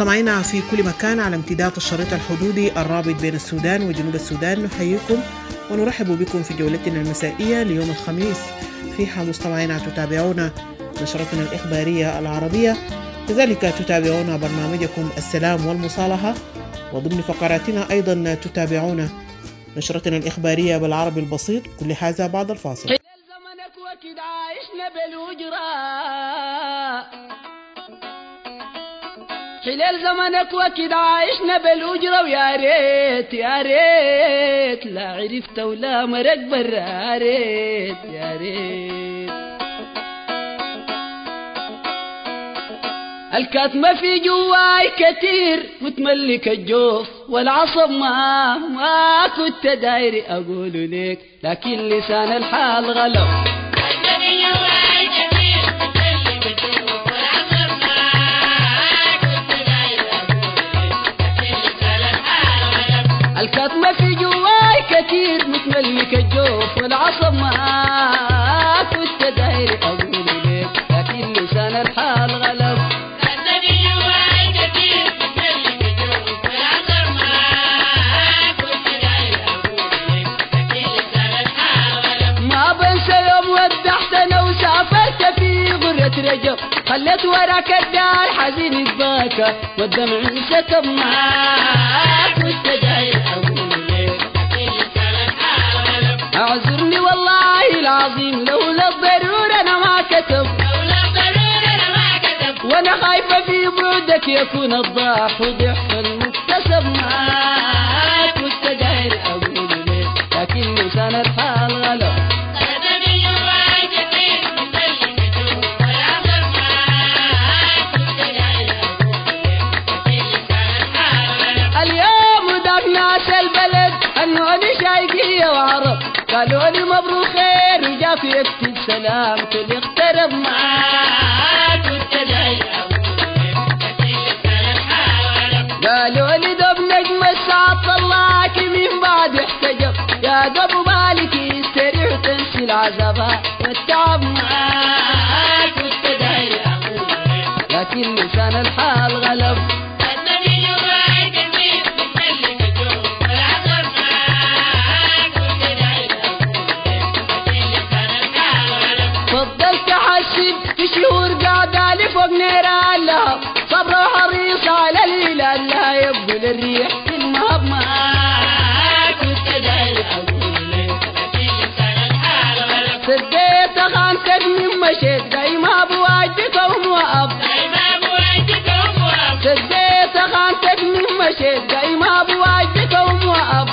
مستمعينا في كل مكان على امتداد الشريط الحدودي الرابط بين السودان وجنوب السودان، نحييكم ونرحب بكم في جولتنا المسائية ليوم الخميس. فيها مستمعينا تتابعون نشرتنا الإخبارية العربية، كذلك تتابعون برنامجكم السلام والمصالحة، وضمن فقراتنا أيضا تتابعون نشرتنا الإخبارية بالعربي البسيط. كل هذا بعد الفاصل. حلال زمنك وكد عايشنا بالأجرة، ويا ريت يا ريت لا عرفت ولا مرق برا، يا ريت يا ريت الكتمة في جواي كتير متملك الجوف والعصب، ما كنت دايري أقول لك، لكن لسان الحال غلب. الكتمة في جواي كتير متملك الجوف والعصب، ما كنت داير أقول لك، لكن لسان الحال غلب. الكتمة جواي كتير متملك الجوف والعصب، ما كنت داير أقول لك، لكن لسان الحال غلب. ما بنسى يوم ودعتنا وسافرت في غرة رجب، خليت وراك الدار حزين باكى والدمع انسكب، ما كنت داير اعذرني والله العظيم، لولا الضرورة انا ما كتب، وانا خايفة في بعدك يكون الضاح وضح المكتسب، ما كنت داير اقول لك، لكن لسان الحال غلب. اليوم داك ناس البلد انوني شايقية وعرب، قالوا لي مبروك خير وجا في وقت السلام كل اقترب، ما كنت داير اقول لك، قالوا لي دب نجم الساعة طلعك من بعد احتجب، يا دب بالك يستريح وتنسي العذاب والتعب، ما كنت داير اقول لك، لكن لسان الحال غلب. فضلت احسب في شهور قاعدة لي فوق نيران لها، صبر وحريص على الهلال لها يبدو للريح في المهب، ما كنت داير اقول لك، لكن لسان الحال غلب. سديت خانتك من مشيت دايما بواجهك وموقف، سديت خانتك من مشيت دايما بواجهك وموقف،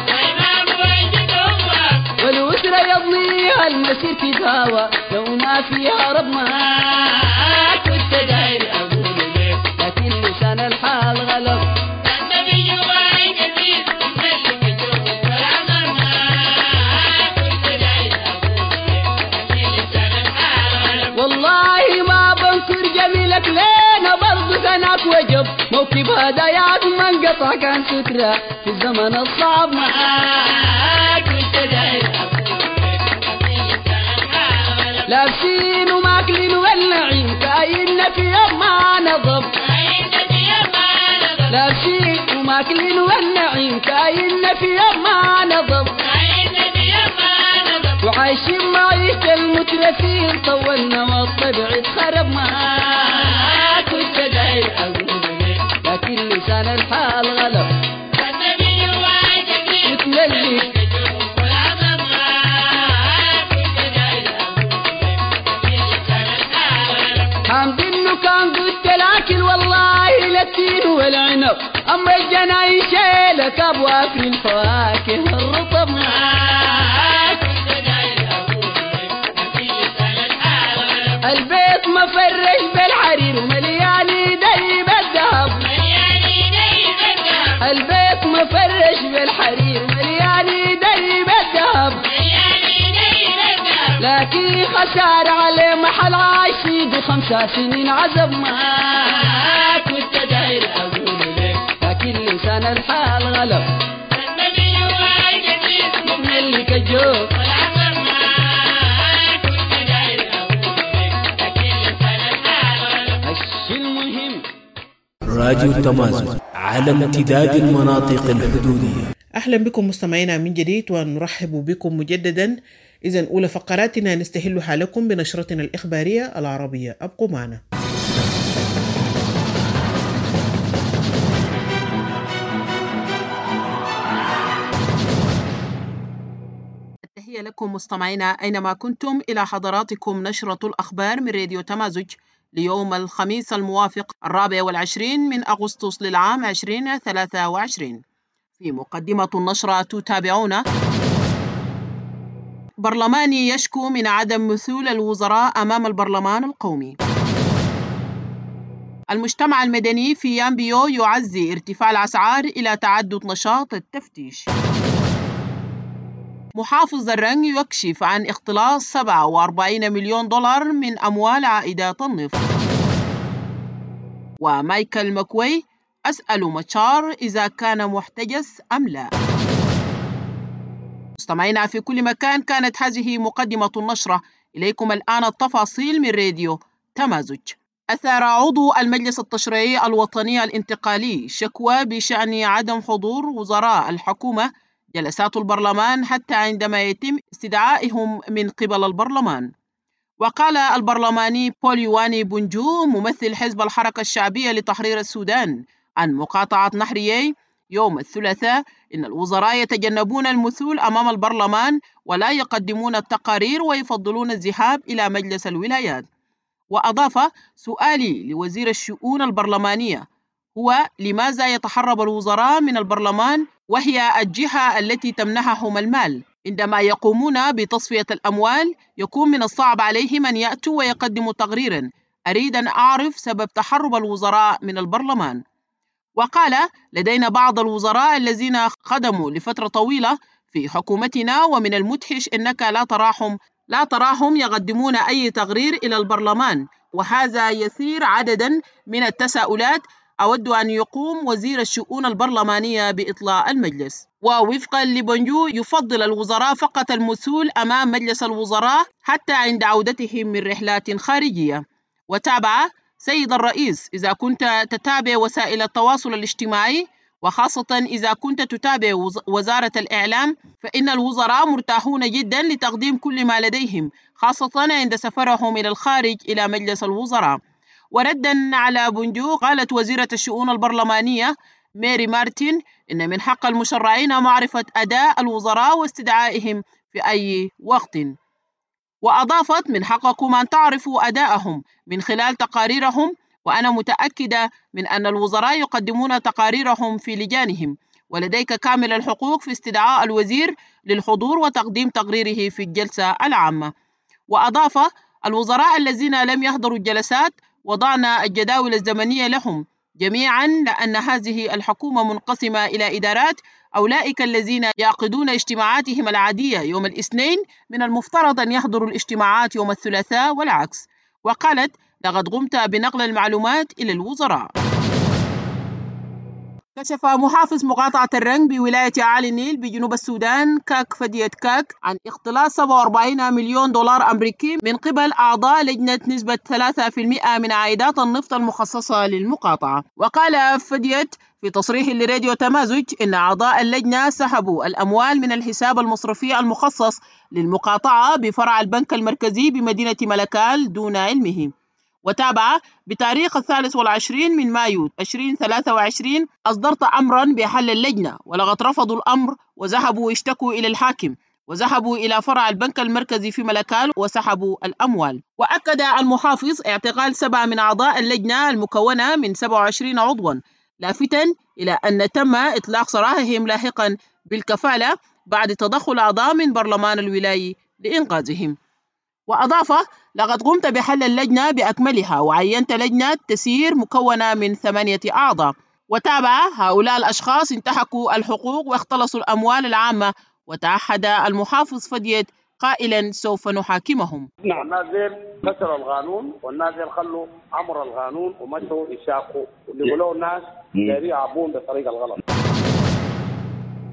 والوسرة يضنيها المسير تداوى لو ما فيها رب، ما كنت داير أقول لك، لكن لسان الحال غلب. النبي جواي كتير متملك الجوف والعذر، ما كنت داير أقول لك، لكن لسان الحال غلب. والله ما بنكر جميلك لينا برضو كانك وجب، موكب هداياك ما انقطع كان سترة في الزمن الصعب، ما كنت داير أقول لك، لكن لسان الحال غلب. لابسين وماكلين والنعيم كاين في يوم ما نضب، لابسين وماكلين والنعيم كاين في يوم ما نضب، وعايشين معيشة المترفين طولنا والطبع اتخرب، ما كنت داير اقول لك، لكن لسان الحال غلب. النبي جواي كتير متملك حمد انه كان قلت الاكل والله للتين والعنب، اما الجناين شيلك ابو اكل الفواكه الرطب، ما كنت داير اقول لك، لكن لسان الحال غلب. البيت مفرش بالحرير ومليان ايدي بالذهب، البيت مفرش بالحرير ومليان ايدي بالذهب، لكن خسار عليه محل عايشيد و5 سنين عزب، ما كنت داير اقول لك، لكن لسان الحال غلب. النبي جواي كتير متملك الجوف والعصر، ما كنت داير اقول لك، لكن لسان الحال غلب. الشي المهم راديو التمازج على امتداد المناطق الحدودية. أهلا بكم مستمعينا من جديد ونرحب بكم مجددا. إذن أولى فقراتنا نستهلها لكم بنشرتنا الإخبارية العربية، أبقوا معنا. التحية لكم مستمعينا أينما كنتم، إلى حضراتكم نشرة الأخبار من راديو تمازج ليوم الخميس الموافق 24 من أغسطس للعام 2023. في مقدمة النشرة تتابعون: برلماني يشكو من عدم مثول الوزراء أمام البرلمان القومي. المجتمع المدني في يامبيو يعزي ارتفاع الأسعار إلى تعدد نشاط التفتيش. محافظ الرنج يكشف عن اختلاس 47 مليون دولار من أموال عائدات النفط. ومايكل ماكوي: أسأل ماتشار إذا كان محتجز أم لا. مستمعينا في كل مكان، كانت هذه مقدمة النشرة. إليكم الآن التفاصيل من راديو تمازج. أثار عضو المجلس التشريعي الوطني الانتقالي شكوى بشأن عدم حضور وزراء الحكومة جلسات البرلمان حتى عندما يتم استدعائهم من قبل البرلمان. وقال البرلماني بوليواني بونجو ممثل حزب الحركة الشعبية لتحرير السودان عن مقاطعة نهريي يوم الثلاثاء إن الوزراء يتجنبون المثول أمام البرلمان ولا يقدمون التقارير ويفضلون الذهاب إلى مجلس الولايات. وأضاف: سؤالي لوزير الشؤون البرلمانية هو لماذا يتهرب الوزراء من البرلمان وهي الجهة التي تمنحهم المال؟ عندما يقومون بتصفية الأموال يكون من الصعب عليهم أن يأتوا ويقدموا تقريرا. أريد أن أعرف سبب تهرب الوزراء من البرلمان. وقال: لدينا بعض الوزراء الذين خدموا لفترة طويلة في حكومتنا، ومن المدهش أنك لا تراهم يقدمون أي تقرير إلى البرلمان، وهذا يثير عددا من التساؤلات. أود أن يقوم وزير الشؤون البرلمانية بإطلاع المجلس. ووفقا لبونجو يفضل الوزراء فقط المثول أمام مجلس الوزراء حتى عند عودتهم من رحلات خارجية. وتابع: سيد الرئيس، إذا كنت تتابع وسائل التواصل الاجتماعي وخاصة إذا كنت تتابع وزارة الإعلام فإن الوزراء مرتاحون جدا لتقديم كل ما لديهم، خاصة عند سفرهم إلى الخارج إلى مجلس الوزراء. وردا على بونجو قالت وزيرة الشؤون البرلمانية ماري مارتين إن من حق المشرعين معرفة أداء الوزراء واستدعائهم في أي وقت. وأضافت: من حقكم أن تعرفوا أداءهم من خلال تقاريرهم، وأنا متأكدة من أن الوزراء يقدمون تقاريرهم في لجانهم، ولديك كامل الحقوق في استدعاء الوزير للحضور وتقديم تقريره في الجلسة العامة. وأضاف: الوزراء الذين لم يحضروا الجلسات وضعنا الجداول الزمنية لهم جميعا، لأن هذه الحكومة منقسمة إلى إدارات. أولئك الذين يعقدون اجتماعاتهم العادية يوم الاثنين من المفترض أن يحضروا الاجتماعات يوم الثلاثاء والعكس. وقالت: لقد قمت بنقل المعلومات إلى الوزراء. كشف محافظ مقاطعة الرنج بولاية عالي النيل بجنوب السودان كاك فدية كاك عن اختلاس 47 مليون دولار أمريكي من قبل أعضاء لجنة نسبة 3% من عائدات النفط المخصصة للمقاطعة. وقال فدية في تصريح لراديو تمازج إن أعضاء اللجنة سحبوا الأموال من الحساب المصرفي المخصص للمقاطعة بفرع البنك المركزي بمدينة ملكال دون علمه. وتابع: بتاريخ 23 من مايو 2023 أصدرت أمرا بحل اللجنة، ولقد رفضوا الأمر وذهبوا يشتكوا إلى الحاكم، وذهبوا إلى فرع البنك المركزي في ملكال وسحبوا الأموال. وأكد المحافظ اعتقال 7 من أعضاء اللجنة المكونة من 27 عضوا، لافتا إلى أن تم إطلاق سراحهم لاحقا بالكفالة بعد تدخل أعضاء من برلمان الولاية لإنقاذهم. وأضاف: لقد قمت بحل اللجنة بأكملها وعينت لجنة تسير مكونة من 8 أعضاء. وتابع: هؤلاء الأشخاص انتهكوا الحقوق واختلسوا الأموال العامة. وتعهد المحافظ فدية قائلا: سوف نحاكمهم. نعم، الناس ديل كسروا القانون، والناس ديل خلوا عمر القانون ومشوا يشاقوا واللي يقولوا الناس دايرين يعبون بالطريقة الغلط.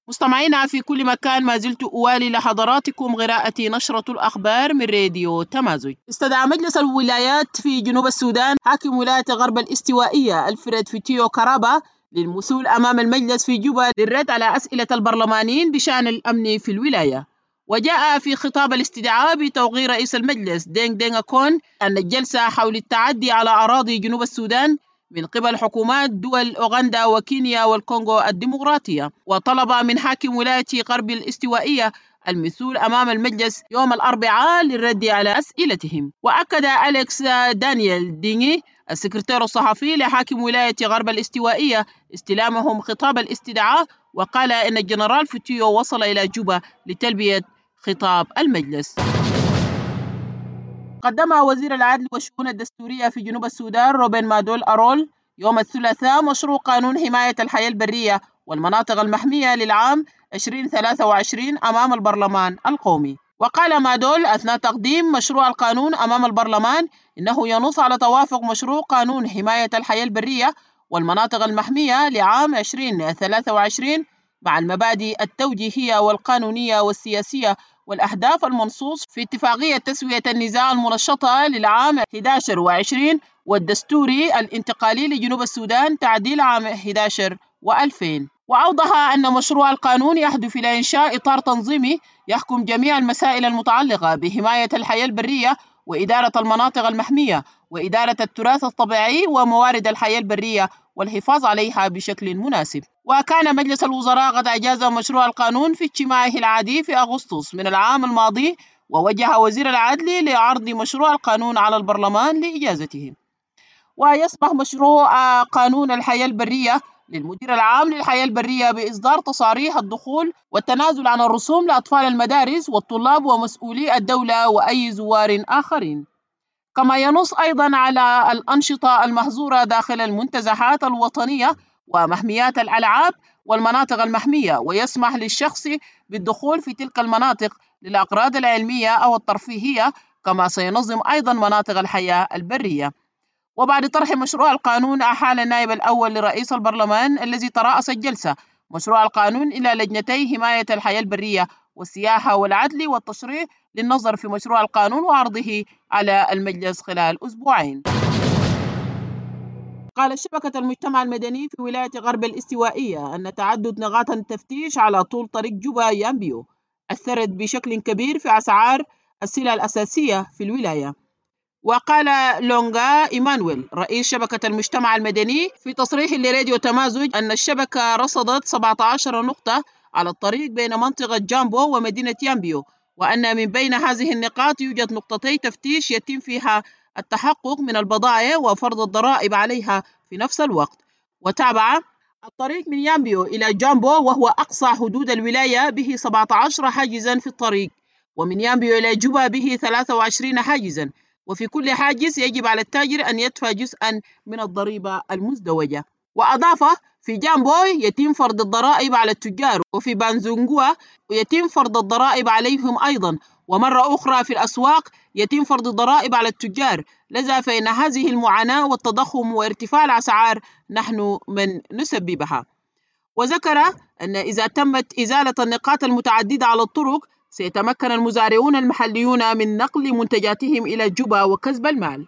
مستمعينا في كل مكان، ما زلت أوالي لحضراتكم قراءة نشرة الأخبار من راديو تمازج. استدعى مجلس الولايات في جنوب السودان حاكم ولاية غرب الاستوائية ألفريد فيتيو كارابا للمثول أمام المجلس في جوبا للرد على أسئلة البرلمانيين بشأن الأمن في الولاية. وجاء في خطاب الاستدعاء بتوقيع رئيس المجلس دينغ دينغ أكون أن الجلسة حول التعدي على أراضي جنوب السودان من قبل حكومات دول أوغندا وكينيا والكونغو الديمقراطية، وطلب من حاكم ولاية غرب الاستوائية المثول أمام المجلس يوم الأربعاء للرد على أسئلتهم. وأكد أليكس دانيال ديني السكرتير الصحفي لحاكم ولاية غرب الاستوائية استلامهم خطاب الاستدعاء، وقال إن الجنرال فيتيو وصل إلى جوبا لتلبية خطاب المجلس. قدم وزير العدل والشؤون الدستورية في جنوب السودان روبن مادول أرول يوم الثلاثاء مشروع قانون حماية الحياة البرية والمناطق المحمية للعام 2023 أمام البرلمان القومي. وقال مادول أثناء تقديم مشروع القانون أمام البرلمان إنه ينص على توافق مشروع قانون حماية الحياة البرية والمناطق المحمية لعام 2023 مع المبادئ التوجيهية والقانونية والسياسية والأهداف المنصوص في اتفاقية تسوية النزاع المنشطة للعام 11 و20 والدستوري الانتقالي لجنوب السودان تعديل عام 11 و2000. وأوضح أن مشروع القانون يهدف إلى إنشاء إطار تنظيمي يحكم جميع المسائل المتعلقة بحماية الحياة البرية وإدارة المناطق المحمية وإدارة التراث الطبيعي وموارد الحياة البرية والحفاظ عليها بشكل مناسب. وكان مجلس الوزراء قد أجاز مشروع القانون في اجتماعه العادي في أغسطس من العام الماضي، ووجه وزير العدل لعرض مشروع القانون على البرلمان لإجازته. ويسمح مشروع قانون الحياة البرية للمدير العام للحياة البرية بإصدار تصاريح الدخول والتنازل عن الرسوم لأطفال المدارس والطلاب ومسؤولي الدولة وأي زوار آخرين. كما ينص أيضا على الأنشطة المحظورة داخل المنتزهات الوطنية ومحميات الألعاب والمناطق المحمية، ويسمح للشخص بالدخول في تلك المناطق للأغراض العلمية أو الترفيهية، كما سينظم أيضا مناطق الحياة البرية. وبعد طرح مشروع القانون أحال النائب الأول لرئيس البرلمان الذي ترأس الجلسة مشروع القانون إلى لجنتي حماية الحياة البرية والسياحة والعدل والتشريع للنظر في مشروع القانون وعرضه على المجلس خلال أسبوعين. قالت شبكة المجتمع المدني في ولاية غرب الاستوائية أن تعدد نقاط التفتيش على طول طريق جوبا يامبيو أثرت بشكل كبير في أسعار السلع الأساسية في الولاية. وقال لونغا إيمانويل رئيس شبكة المجتمع المدني في تصريح لراديو تمازج أن الشبكة رصدت 17 نقطة على الطريق بين منطقة جامبو ومدينة يامبيو، وأن من بين هذه النقاط يوجد نقطتي تفتيش يتم فيها التحقق من البضائع وفرض الضرائب عليها في نفس الوقت. وتابع الطريق من يامبيو إلى جامبو وهو أقصى حدود الولاية به 17 حاجزا في الطريق، ومن يامبيو إلى جوبا به 23 حاجزا، وفي كل حاجز يجب على التاجر أن يدفع جزءا من الضريبة المزدوجة. وأضاف في جامبو يتم فرض الضرائب على التجار، وفي بانزونغوا يتم فرض الضرائب عليهم أيضا، ومرة أخرى في الأسواق يتم فرض الضرائب على التجار. لذا فإن هذه المعاناة والتضخم وارتفاع الأسعار نحن من نسببها. وذكر أن إذا تمت إزالة النقاط المتعددة على الطرق سيتمكن المزارعون المحليون من نقل منتجاتهم إلى جوبا وكسب المال.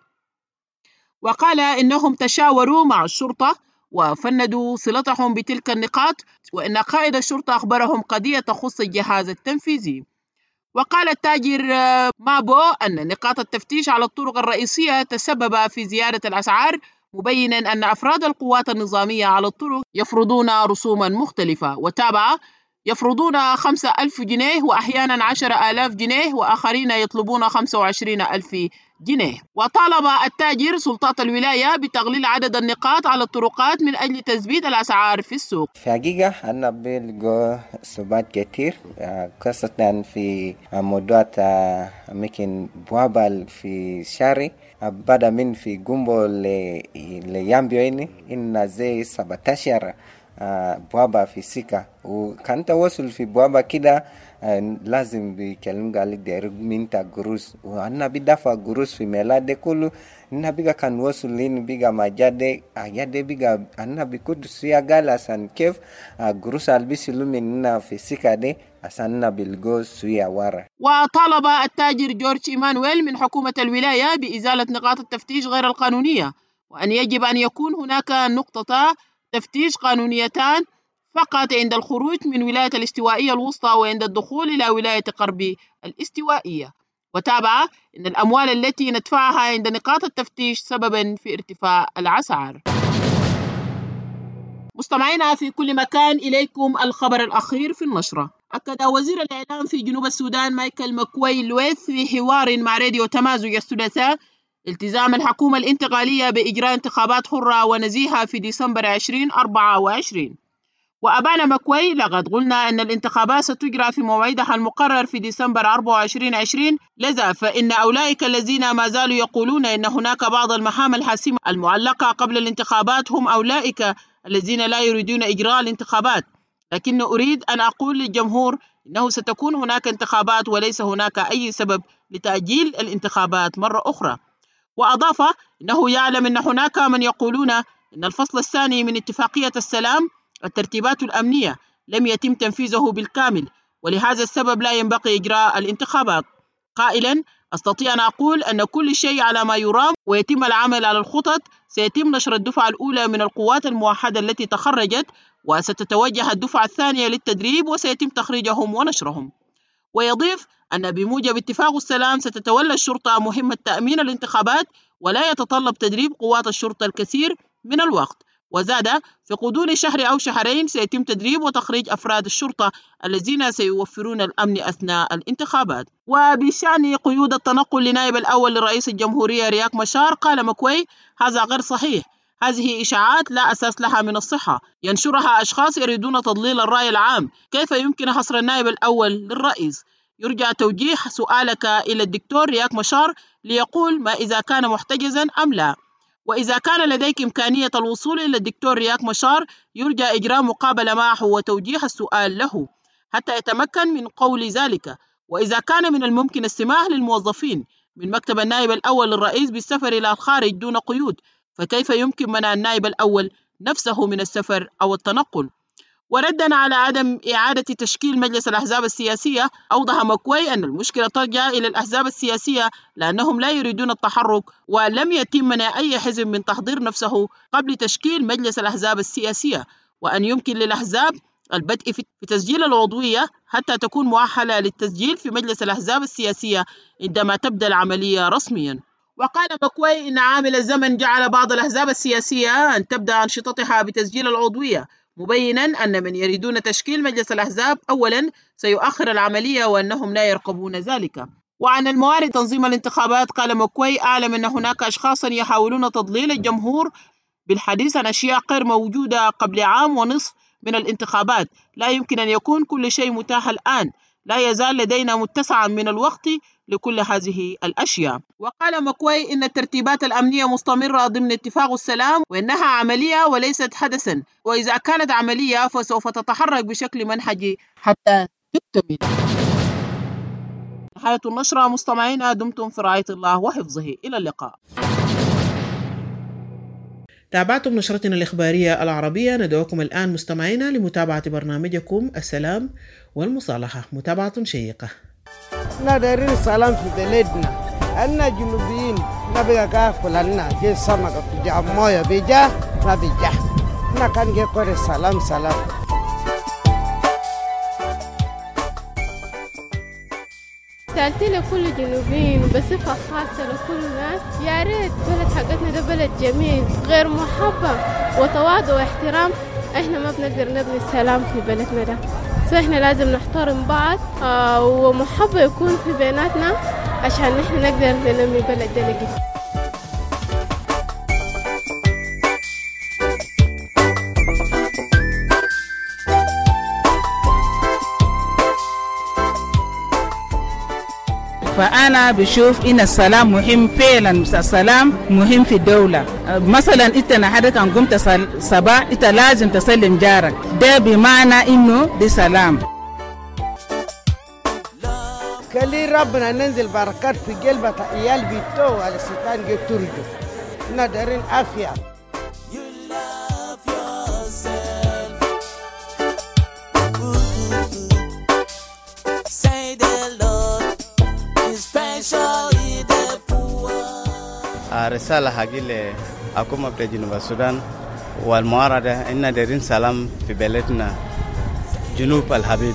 وقال إنهم تشاوروا مع الشرطة وفندوا صلتهم بتلك النقاط، وإن قائد الشرطة أخبرهم قضية تخص الجهاز التنفيذي. وقال التاجر مابو أن نقاط التفتيش على الطرق الرئيسية تسبب في زيادة الأسعار، مبينا أن أفراد القوات النظامية على الطرق يفرضون رسوما مختلفة. وتابع يفرضون 5,000 جنيه وأحيانا 10,000 جنيه، وآخرين يطلبون 25,000 جنيه. وطالب التاجر سلطات الولاية بتقليل عدد النقاط على الطرقات من أجل تثبيت الأسعار في السوق. في حقيقة أنا بلقى صعوبات كتير، خاصة في موضوع أماكن بوابة في شاري بدأ من في جنبو ليامبيو إن زي 17 بوابة في سيكا، وكان توصل في بوابة كده لازم بيكلم قال دير منتا قروس وانا بدفع قروس في ميلاد كله na biga kan wasulin biga majade ayade biga anna bikudu siya gala san kef gurusa albisiluminna في سكادي أسنى بالجوز سويا ورا. وطالب التاجر جورج إيمانويل من حكومة الولاية بإزالة نقاط التفتيش غير القانونية، وأن يجب أن يكون هناك نقطة تفتيش قانونيتان فقط عند الخروج من ولاية الاستوائية الوسطى وعند الدخول إلى ولاية غرب الاستوائية. وتابع أن الأموال التي ندفعها عند نقاط التفتيش سببا في ارتفاع الأسعار. مستمعينا في كل مكان، إليكم الخبر الأخير في النشرة. أكد وزير الإعلام في جنوب السودان مايكل مكوي لويث في حوار مع راديو تمازج الثلاثاء التزام الحكومة الانتقالية بإجراء انتخابات حرة ونزيهة في ديسمبر 2024. وأبان مكوي: لقد قلنا أن الانتخابات ستجرى في موعدها المقرر في ديسمبر 2024، لذا فإن أولئك الذين ما زالوا يقولون أن هناك بعض المهام الحاسمة المعلقة قبل الانتخابات هم أولئك الذين لا يريدون إجراء الانتخابات، لكن أريد أن أقول للجمهور أنه ستكون هناك انتخابات وليس هناك أي سبب لتأجيل الانتخابات مرة أخرى. وأضاف أنه يعلم أن هناك من يقولون أن الفصل الثاني من اتفاقية السلام الترتيبات الأمنية لم يتم تنفيذه بالكامل، ولهذا السبب لا ينبغي إجراء الانتخابات، قائلا: أستطيع أن أقول أن كل شيء على ما يرام ويتم العمل على الخطط. سيتم نشر الدفعة الأولى من القوات الموحدة التي تخرجت، وستتوجه الدفعة الثانية للتدريب وسيتم تخريجهم ونشرهم. ويضيف أن بموجب اتفاق السلام ستتولى الشرطة مهمة تأمين الانتخابات ولا يتطلب تدريب قوات الشرطة الكثير من الوقت. وزاد: في غضون شهر أو شهرين سيتم تدريب وتخريج أفراد الشرطة الذين سيوفرون الأمن أثناء الانتخابات. وبشأن قيود التنقل لنائب الأول لرئيس الجمهورية رياك مشار، قال مكوي: هذا غير صحيح، هذه إشاعات لا أساس لها من الصحة، ينشرها أشخاص يريدون تضليل الرأي العام. كيف يمكن حصر النائب الأول للرئيس؟ يرجى توجيه سؤالك إلى الدكتور رياك مشار ليقول ما إذا كان محتجزا أم لا. وإذا كان لديك إمكانية الوصول إلى الدكتور رياك مشار يرجى إجراء مقابلة معه وتوجيه السؤال له حتى يتمكن من قول ذلك. وإذا كان من الممكن السماح للموظفين من مكتب النائب الأول للرئيس بالسفر إلى الخارج دون قيود، فكيف يمكن منع النائب الأول نفسه من السفر أو التنقل؟ وردا على عدم إعادة تشكيل مجلس الأحزاب السياسية، أوضح مكوي أن المشكلة ترجع إلى الأحزاب السياسية لأنهم لا يريدون التحرك، ولم يتم منع أي حزب من تحضير نفسه قبل تشكيل مجلس الأحزاب السياسية، وأن يمكن للأحزاب البدء في تسجيل العضوية حتى تكون مؤهلة للتسجيل في مجلس الأحزاب السياسية عندما تبدأ العملية رسميا. وقال مكوي إن عامل الزمن جعل بعض الأحزاب السياسية أن تبدأ أنشطتها بتسجيل العضوية، مبينا أن من يريدون تشكيل مجلس الأحزاب أولا سيؤخر العملية وأنهم لا يرقبون ذلك. وعن الموارد تنظيم الانتخابات، قال مكوي: أعلم أن هناك أشخاصا يحاولون تضليل الجمهور بالحديث عن أشياء غير موجودة قبل عام ونصف من الانتخابات. لا يمكن أن يكون كل شيء متاح الآن، لا يزال لدينا متسعا من الوقت لكل هذه الأشياء. وقال مكوي إن الترتيبات الأمنية مستمرة ضمن اتفاق السلام وإنها عملية وليست حدثا، وإذا كانت عملية فسوف تتحرك بشكل منهجي حتى تكتمل. نهاية النشرة. مستمعينا، دمتم في رعاية الله وحفظه، إلى اللقاء. تابعتم نشرتنا الإخبارية العربية. ندعوكم الآن مستمعينا لمتابعة برنامجكم السلام والمصالحة، متابعة شيقة. نادرين السلام في بلدنا، أنا جنوبيين نبغى كافلنا جي سمك بجا مويا بجا نبجا نكان جي كوري سلام سلام. سألت لكل جنوبيين وبصفة خاصة لكل الناس، يا ريت بلد حقتنا ده بلد جميل غير محبة وتواضع واحترام. احنا ما بنقدر نبني السلام في بلدنا ده، فاحنا لازم نحترم بعض ومحبة يكون في بيناتنا عشان نحن نقدر ننمي بلد ده. فأنا بشوف إن السلام مهم فعلا، السلام مهم في الدولة. مثلا إنت نحدك أن قمت صباح إنت لازم تسلم جارك، ده بمعنى إنه ده سلام. كلي ربنا ننزل بركات في قلبة عيال بيتو على الشيطان يترجو ندرين عافية. رسالة حقي لحكومة جنوب السودان والمعارضة إن دارين سلام في بلدنا جنوب الحبيب.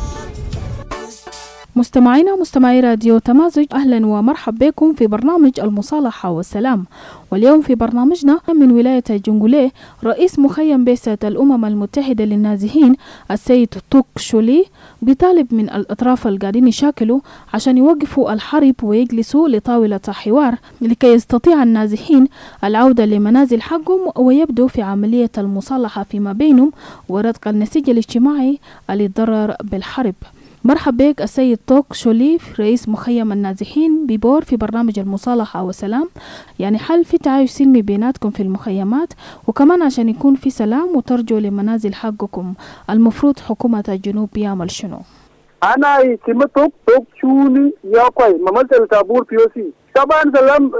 مستمعينا مستمعي راديو تمازج، أهلا ومرحبا بكم في برنامج المصالحة والسلام. واليوم في برنامجنا من ولاية جنجوليه رئيس مخيم بعثة الأمم المتحدة للنازحين السيد توك شولي بيطالب من الأطراف القاعدين يشاكلوا عشان يوقفوا الحرب ويجلسوا لطاولة حوار لكي يستطيع النازحين العودة لمنازل حقهم ويبدو في عملية المصالحة فيما بينهم وردق النسيج الاجتماعي اللي يتضرر بالحرب. مرحبا بك السيد توك شولي رئيس مخيم النازحين ببور في برنامج المصالحة والسلام. يعني حل في تعايش سلمي بيناتكم في المخيمات وكمان عشان يكون في سلام وترجوا لمنازل حقكم، المفروض حكومة الجنوب يعمل شنو؟ أنا اسمي توك شولي يا كوي ممثل تابور POC. طبعا سلام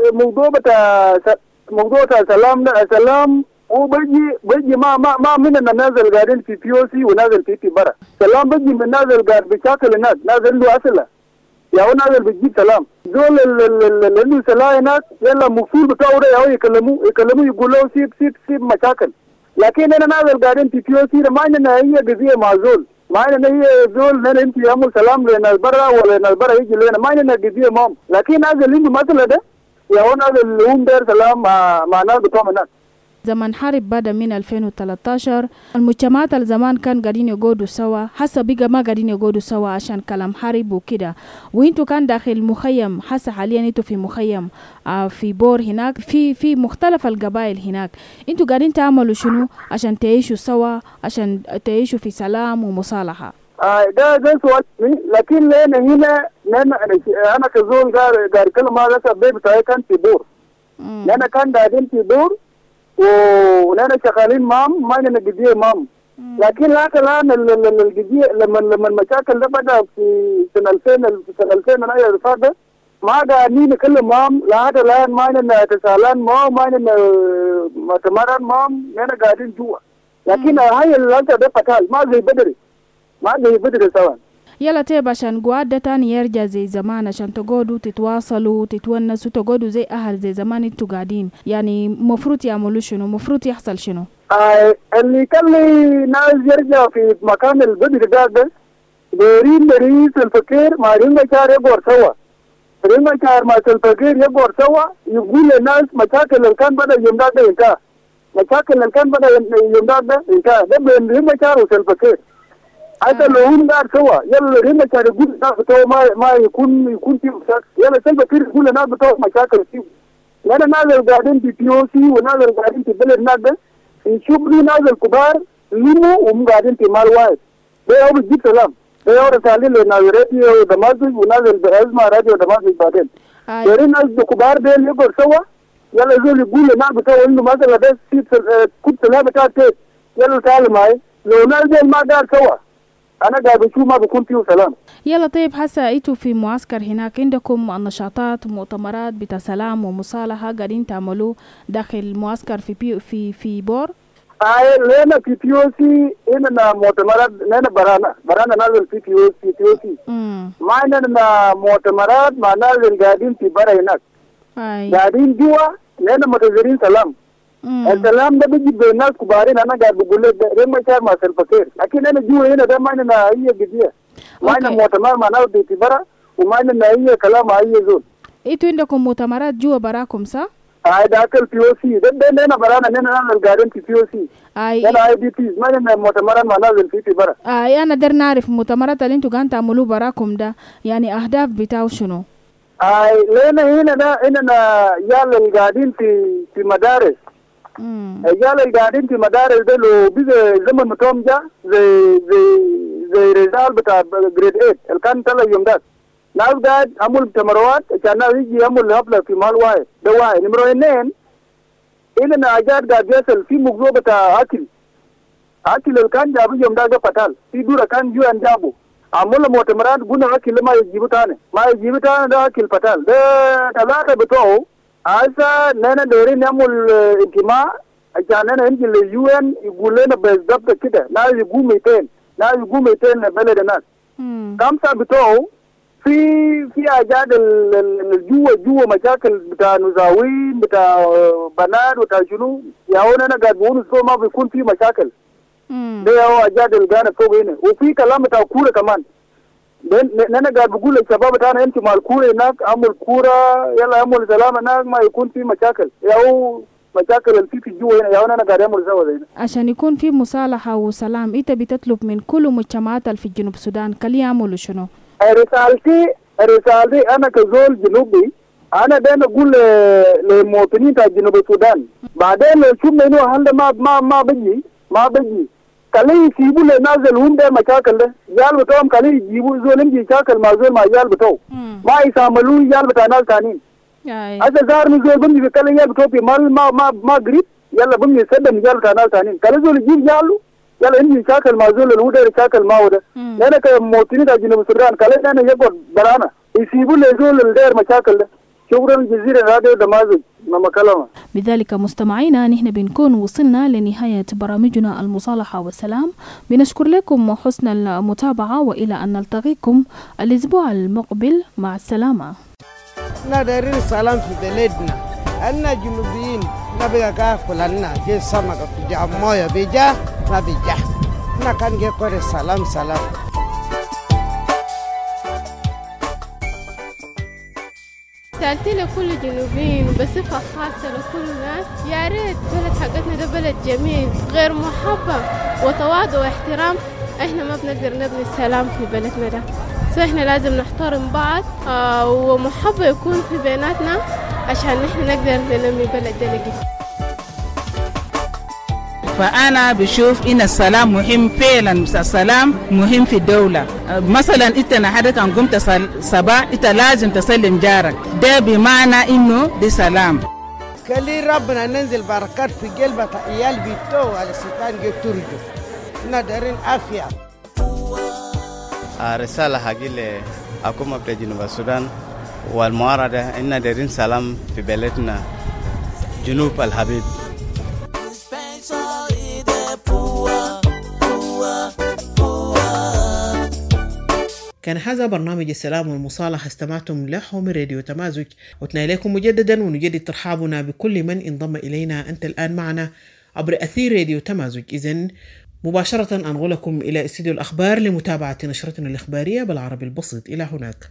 موضوع سلام وبيجي ما من نازل قاعدين في POC ونازل في برا. سلام بيجي من نازل قاعد بشكل الناس نازل له أصله يا هو نازل بيجيب سلام دول اللي سلاي ناس يلا مفروض بتاعه يا هو يكلموا يقولوا سيب مشاكل. لكن أنا نازل قاعدين في POC ما إننا هي قضية مع زول، ما إننا هي زول لنا أنت يعمل سلام لنا برا ولا لنا برا يجي لنا، ما إننا قضية مام. لكن نازل عنده مثلا ده يا هو نازل هم دار سلام مع ناس بتوع الناس. زمن حرب بدأ من 2013 المجتمعات الزمان كان قاعدين يقعدوا سوا، حسا بقى ما قاعدين يقعدوا سوا عشان كلام حرب وكده. وانتوا كان داخل مخيم، حسا حاليا انتوا في مخيم في بور هناك في مختلف القبائل هناك. انتوا قاعدين تعملوا شنو عشان تعيشوا سوا، عشان تعيشوا في سلام ومصالحة؟ ده سؤال. لكن لأن هنا أنا كزول قاعد أتكلم هذا السبب بتاعي كان في بور. لأن كان قاعدين في بور ونحن شغالين مام ما لنا قضية مام. لكن الآن القضية لما المشاكل ده بدأ في سنة 2000 أنا يرفض ما قاعدين نتكلم مام لحد الآن ما لنا اتصالات ما لنا مؤتمرات مام نحن قاعدين جوا. لكن هاي الأنت ده فتال ما زي بدري سوا. يلا طيب عشان قعد ده تاني يرجع زي زمان عشان تقعدوا تتواصلوا تتونسوا تقعدوا زي أهل زي زمان انتوا قاعدين، يعني مفروض يعملوا شنو؟ مفروض يحصل شنو؟ اللي كان لي ناس يرجع في مكان البدر ده دورين رئيس الفقير مع ريمشار يقعد سوا، ريمشار مع الفقير يقعد سوا يقول للناس مشاكل اللي كان بدأ يمداد ده انتهى، مشاكل اللي كان بدأ يمداد ده انتهى. ده بين ريمشار والفقير حتى لو هم دار سوا يلا ريما كان يقول الناس بتوع ما يكون في مشاكل. يلا سلفا كير يقول الناس بتوع مشاكل فيه. لأن الناس اللي قاعدين في POC والناس اللي قاعدين في بلد الناس ده نشوف لي ناس الكبار لموا وهم قاعدين في مال واحد. ده هو بيجيب سلام. ده هو رسالة لناس راديو دمازج وناس الأزمة راديو دمازج بعدين. ده الناس الكبار ده اللي يقعد سوا يلا زول يقول الناس بتوع إنه مثلا ده كنت سلام بتاع تيت يلا تعال معي. لو ناس ده ما دار سوا أنا قاعد بشوف ما بكون فيه سلام. يلا طيب حسا ايتوا في معسكر هناك عندكم النشاطات ومؤتمرات بتاع سلام ومصالحة قاعدين تعملوا داخل معسكر في بور؟ لنا في POC إننا مؤتمرات لنا برانا نازل في POC. ما عندنا مؤتمرات ما نازل قاعدين في برا هناك. قاعدين جوا لنا متظاهرين سلام. السلام ده بيجي بين الناس كبارين. أنا قاعد بقول لك ده ما كان مع الفقير. لكن أنا جوا هنا ده ما عندنا أي قضية. ما عندنا مؤتمر ما نازل في برا وما عندنا أي كلام مع أي زول. إنتوا عندكم مؤتمرات جوا براكم صح؟ داخل POC ده هنا برانا هنا نازل قاعدين في POC. أنا IDPs ما عندنا مؤتمرات ما نازل في برا. أنا در نعرف المؤتمرات اللي أنتوا قاعدين تعملوا براكم ده يعني أهداف بتاعه شنو؟ لنا هنا ده إننا يلا القاعدين في مدارس. يلا القاعدين في مدارس ده لو بيجي زمن متوم جا زي رجال بتاع جريد 8 اللي كان طلع يوم ده ناس قاعد عمل تمرات عشان ناس يجي يعمل حفلة في مال واحد ده واحد. نمرة 2 إننا أجاد قاعد يصل في مقزوة بتاع أكل اللي كان جابوا يوم ده فتال في دورة كان جوا جابوا عمل مؤتمرات قلنا أكل ما يجيبوا تاني ده أكل فتال ده ثلاثة بتوعه هذا نحن دايرين نعمل اجتماع عشان نجي لليون يقول لنا بالضبط كده ناس يقوم 200 بلد الناس خمسة بتوعه في أجاد الجوا مشاكل بتاع نزاوين بتاع بنات بتاع شنو يا هو أنا قاعد بقول سو ما بيكون في مشاكل ده هو أجاد الجانب فوق هنا وفي كلام بتاع كورة كمان أنا قاعد بقول للشباب بتاعنا أنتوا مع الكورة هناك عمل كورة يلا عمل سلام هناك ما يكون في مشاكل يا هو مشاكل اللي في الجوا هنا يا أنا قاعد أعمل سوا هنا عشان يكون في مصالحة وسلام أنت بتطلب من كل مجتمعات في جنوب السودان كل يعملوا شنو؟ رسالتي أنا كزول جنوبي أنا دايما أقول للمواطنين تاع جنوب السودان بعدين لو شفنا إنه هذا ما بيجي كله يسيبوا للناس اللي هم ده مشاكل ده جال بتوعهم كله يجيبوا زول يجي مشاكل مع زول ما جال بتوع ما يساملوا جال بتاع ناس ثانيين هذا زار من زول بني كله جال بتوع بمال ما قريب يلا بني يسدم جال بتاع ناس ثانيين كله زول يجيب جالو يلا يجي مشاكل مع زول اللي هو ده مشاكل ما هو ده لأن كمواطنين تاع جنوب السودان كله أنا يقعد برانا يسيبوا لزول اللي ده مشاكل ده شكرا جزيلا راديو دمازج مما كلمة. بذلك مستمعينا نحن بنكون وصلنا لنهاية برامجنا المصالحة والسلام. بنشكر لكم حسن المتابعة وإلى أن نلتقيكم الأسبوع المقبل مع السلامة. نادرين السلام في بلدنا أنا جنوبيين نبغى كافل لنا جي سمك في جامويا بيجا ما بيجا نكان جي كوري سلام رسالتي لكل جنوبيين وبصفة خاصة لكل الناس يا ريت بلد حقتنا ده بلد جميل غير محبة وتواضع واحترام. احنا ما بنقدر نبني السلام في بلدنا ده احنا لازم نحترم بعض ومحبة يكون في بيناتنا عشان نحن نقدر ننمي بلد ده لقيت. فأنا بشوف إن السلام مهم فعلا. السلام مهم في الدولة. مثلا إنت نحدك أن قمت صباح إنت لازم تسلم جارك ده بمعنى إنه دي سلام. كلي ربنا ننزل بركات في قلبك عيال بيتو على السلطان جتورجو ندرين عافية. رسالة حقيقة أكون في جنوب السودان والمعارضة إن دارين سلام في بلدنا جنوب الحبيب. كان هذا برنامج السلام والمصالحة استمعتم له من راديو تمازج. عدنا إليكم مجددا ونجدد ترحابنا بكل من انضم إلينا. أنت الآن معنا عبر أثير راديو تمازج. إذن مباشرة أنقلكم إلى استديو الأخبار لمتابعة نشرتنا الإخبارية بالعربي البسيط. إلى هناك.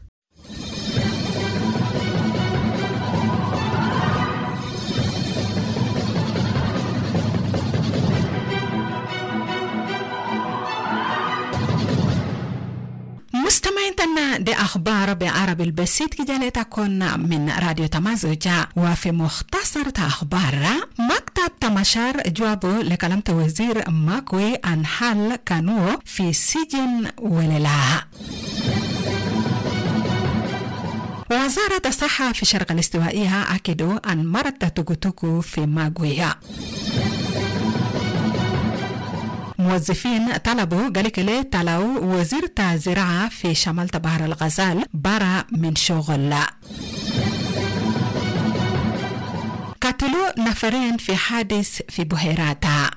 مستمعينا دي أخبار بعربي البسيط كده تكون من راديو تمازج. وفي مختصر أخبار مكتب تماشار جوابه لكلمة وزير ماكوي عن حل كانوا في سجن وللا. وزارة الصحة في الشرق الاستوائية أكدوا عن مرض توكوتوكو في ماغويا. موظفين طلبوا قالك تلاو وزير الزراعة في شمال بحر الغزال برا من شغل. قتلوا نفرين في حادث في بحيراتا.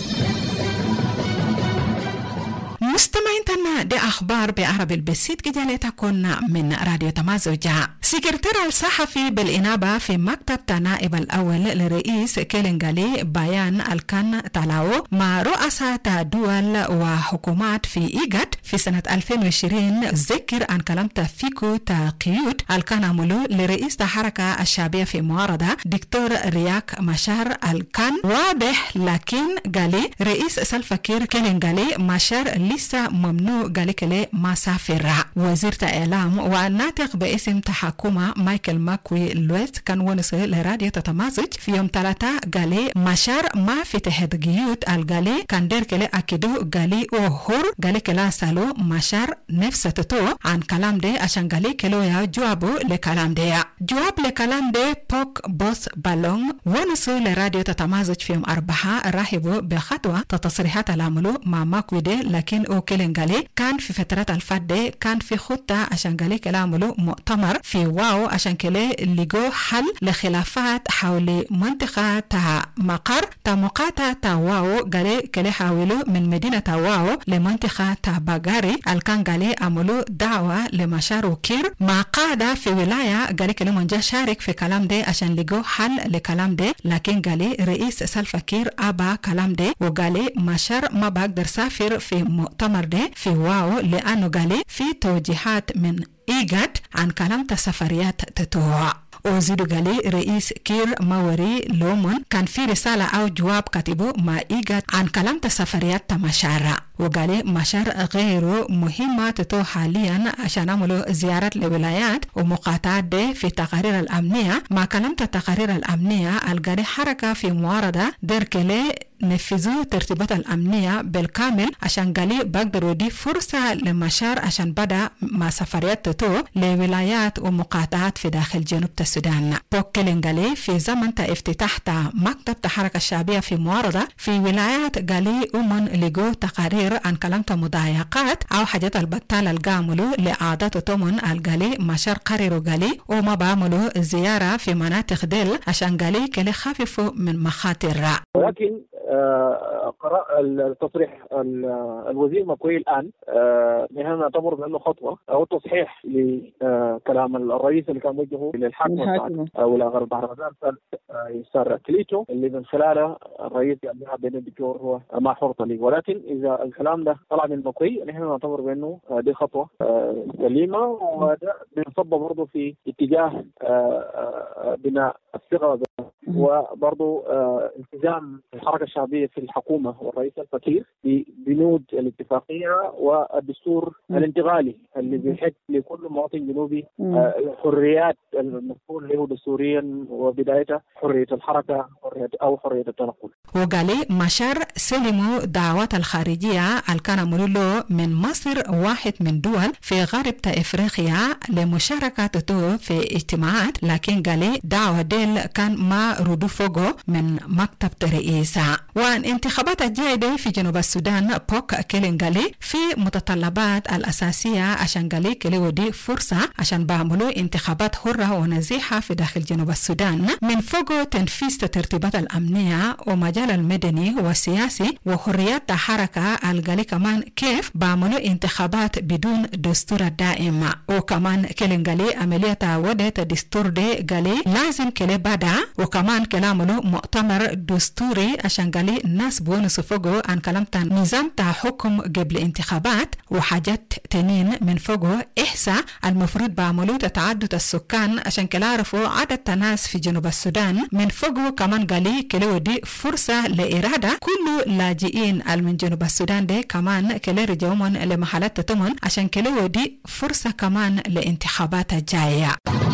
مستمعين دي أخبار بعربي البسيط كده تكون من راديو تمازج. سكرتير الصحفي بالإنابة في مكتب نائب الأول لرئيس كيلنغالي بيان الكان تلاو مع رؤساء دول وحكومات في إيجاد في سنة 2020 ذكر عن كلمة فيكو تقيود الكان عملو لرئيس حركة الشعبية في معارضة دكتور رياك مشار. الكان واضح لكن قالي رئيس سلفكير كيلنغالي مشار لسه ممنوع قالك لي ما سافر. وزير الإعلام والناطق باسم تحكمة مايكل ماكوي لويت كان ونسي لراديو تتمازج في يوم 3 قالي مشار ما في تهدجيوت القالي كان دير كلي أكيدو قالي وهور قالك لا سالو مشار نفسه تتو عن كلام دي عشان قالي كلو يا جوابو لكلام دي. جواب لكلام دي بوك بوث بالون ونسي لراديو تتمازج في يوم 4 راهبو بخطوة تصريحات العملو مع ماكوي دي لكن او كيلنغالي قالي كان في فترة الفادة كان في خطة عشان قالي كلامه مؤتمر في واو عشان كلي لقوا حل لخلافات حول منطقة تا مقر تا مقاطعة تا واو قالي كلي حاولوا من مدينة واو لمنطقة تا باغاري الكان قالي عملوا دعوة لمشار وكير مع قادة في ولاية قالي كلي منجا شارك في كلام ده عشان لقوا حل لكلام ده لكن قالي رئيس سلفا كير أبا كلام ده وقالي مشار ما بقدر سافر في مؤتمر ده في واو لأنه قالي في توجيهات من إيجاد عن كلام سفريات تتوع. وزيدو قالي رئيس كير موري لومون كان في رسالة أو جواب كتبه مع إيجاد عن كلام سفريات مشارة وقالي مشار غير مهمة تتو حاليا عشان عملوا زيارات لولايات ومقاطعات دي في تقارير الأمنية مع كلام تقارير الأمنية القالي حركة في معارضة دركلي نفذوا ترتيبات الأمنية بالكامل عشان قالي بقدروا دي فرصة لمشار عشان بدأ مع سفريات تتو لولايات ومقاطعات في داخل جنوب السودان. بوكلين قالي في زمن افتتاح مكتب الحركة الشعبية في معارضة في ولايات قالي أمن لقوا تقارير عن كلام مضايقات أو حاجات البطالة القاملوا لأعضاء تمن القالي مشار قرروا قالي وما بعملوا زيارة في مناطق ديل عشان قالي كلي خففوا من مخاطر. ولكن قرأ التصريح الوزير مكوي الآن نحن نعتبر بأنه خطوة أو تصحيح لكلام الرئيس اللي كان وجهه للحاكم ولا غرب بحر غزال يسار كليتو اللي من خلاله الرئيس يعملها بين الدكتور هو ما حرط لي. ولكن إذا الكلام ده طلع من مكوي نحن نعتبر بأنه دي خطوة سليمة وده بينصب برضه في اتجاه بناء الثقة وبرضه التزام الحركة الشعبية في الحكومة والرئيس الفكير ببنود الاتفاقية والدستور الانتقالي اللي بيحق لكل مواطن جنوبي حريات المفروض له دستوريا وبدايته حرية الحركة أو حرية التنقل. وقالي مشار سلموا دعوات الخارجية الكان مولو من مصر واحد من دول في غرب أفريقيا لمشاركته في اجتماعات لكن قالي دعوة ديل كان ما ردوا فوقه من مكتب رئيسة. وان انتخابات الجاية في جنوب السودان بوك كيلين قالي في متطلبات الأساسية عشان قالي كلي ودي فرصة عشان بعملوا انتخابات حرة ونزيحة في داخل جنوب السودان من فوقه تنفيذ ترتيبات الأمنية ومجال المدني والسياسي وحريات الحركة القالي كمان كيف بعملوا انتخابات بدون دستور دائم. وكمان كيلين قالي عملية ودت الدستور دي قالي لازم كلي بدا وكمان كلامه مؤتمر دستوري عشان قالي الناس بونس فوقه عن كلام نظام حكم قبل انتخابات وحاجات تنين من فوقه إحساء المفروض بعملوا تعدد السكان عشان كلا عرفوا عدد الناس في جنوب السودان من فوقه كمان قالي كلو دي فرصة لإرادة كل لاجئين من جنوب السودان دي كمان كلا رجعومن لمحلات تتمن عشان كلو دي فرصة كمان لانتخابات الجاية.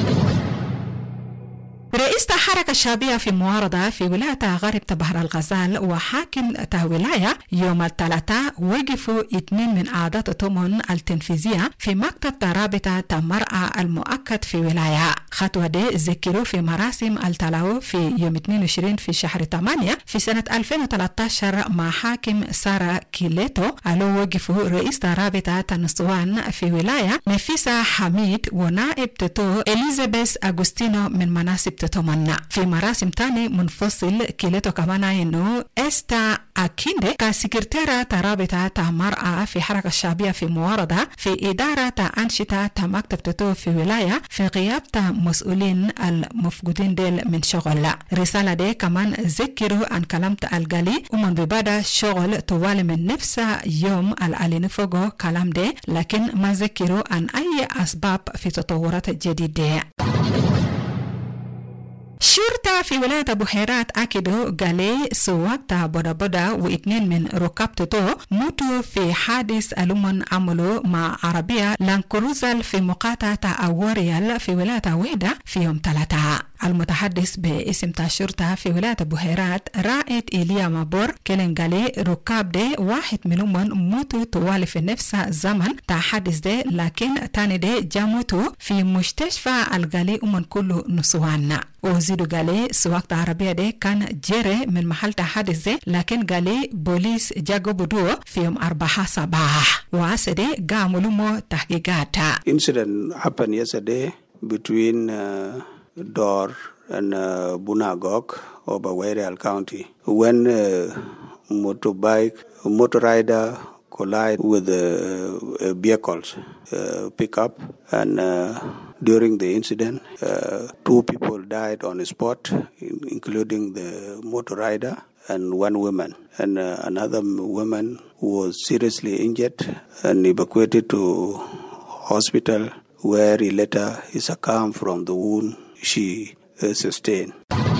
رئيس الحركة الشعبية في معارضة في ولاية غرب بحر الغزال وحاكم ولاية يوم الثلاثاء وقفوا 2 من أعضاء التمن التنفيذية في مكتب رابطة المرأة المؤكد في ولاية. خطوة دي ذكروا في مراسم التلاو في يوم 22 في شهر 8 في سنة 2013 مع حاكم سارة كيليتو ألو وقفوا رئيس رابطة النسوان في ولاية نفيسة حميد ونائب تتو إليزابيث أغوستينو من مناسب تتمنى. في مراسم تاني منفصل كيليتو كمان إنه استا أكيندي كسكرتيرة رابطة المرأة في حركة الشعبية في معارضة في إدارة أنشطة مكتب تتو في ولاية في غياب مسؤولين المفقودين ديل من شغل. رسالة دي كمان ذكروا عن كلام القالي ومن ببدا شغل طوال من نفس يوم الالين فوقو كلام دي لكن ما ذكروا عن أي أسباب في تطورات جديدة. شرطة في ولاية بحيرات أكدوا قالي سواق بودا واثنين من ركابته موتوا في حادث ألومن عملوا مع عربية لانكروزل في مقاطعة أوريال في ولاية ويدا في يوم 3. المتحدث باسم الشرطة في ولاية بحيرات رائد إيليا مابور كيلنغالي ركاب ده 1 منهم موتوا طوال في نفس الزمن تحدث ده، لكن تاني ده جاموتوا في مستشفى الغالي من كل نسوان. وزيدو غالي سواق عربية ده كان جري من محل تحدث ده، لكن غالي بوليس جاغو بدو في يوم 4 صباح وعسده قاموا تحقيقات. Incident happened yesterday between Dor and Bunagok over Waireal County when motor rider collide with vehicles pickup, and during the incident 2 people died on the spot, including the motor rider and 1 woman, and another woman was seriously injured and evacuated to hospital where he later succumbed from the wound she sustained.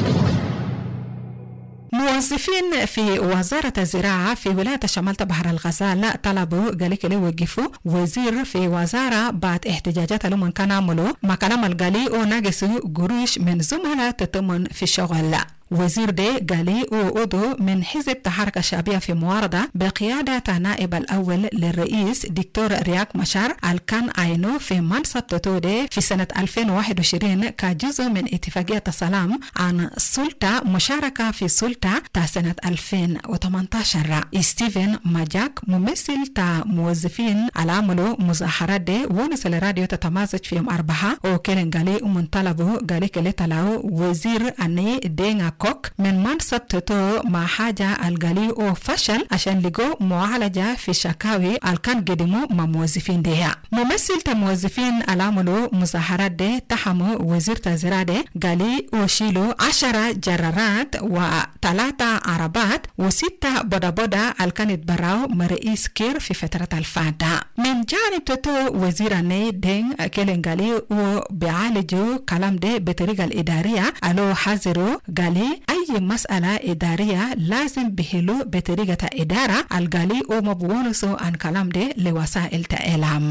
موظفين في وزارة الزراعة في ولاية شمال بحر الغزال طلبوا قالك لي وقفوا وزير في وزارة بعد احتجاجات لمن كان عملوا ما كلام القالي وناقصوا قروش من زملاء تتمن في الشغل. وزير ده قالي وعضو من حزب تحرك الشعبية في معارضة بقيادة نائب الأول للرئيس دكتور رياك مشار كان عينه في منصب تتودي في سنة 2021 كجزء من اتفاقية السلام عن سلطة مشاركة في سلطة تا سنة 2018. ستيفن ماجاك ممثل تا موظفين العملوا مظاهرات ده ونسل راديو تتمازج في يوم 4 وكان قالي ومن طلبه قالي كلي طلعوا وزير أني دينا كوك من منصب تتو مع حاجة القالي وفشل عشان لقوا معالجة في شكاوي الكان قدموا مع موظفين ديها. ممثل تموظفين العملوا مظاهرات ده تحموا وزير الزراعة ده قالي وشيلوا 10 جرارات و3 عربات و6 بودا الكان يتبراو مرئيس كير في فترة الفاتة. من جانب تتو وزير الني دين كيلن قالي وبيعالجوا كلام ده بطريقة الإدارية ألو حذروا قالي أي مسألة إدارية لازم بهلو بطريقة إدارة القالي ومبونسوا عن كلام ده لوسائل الإعلام.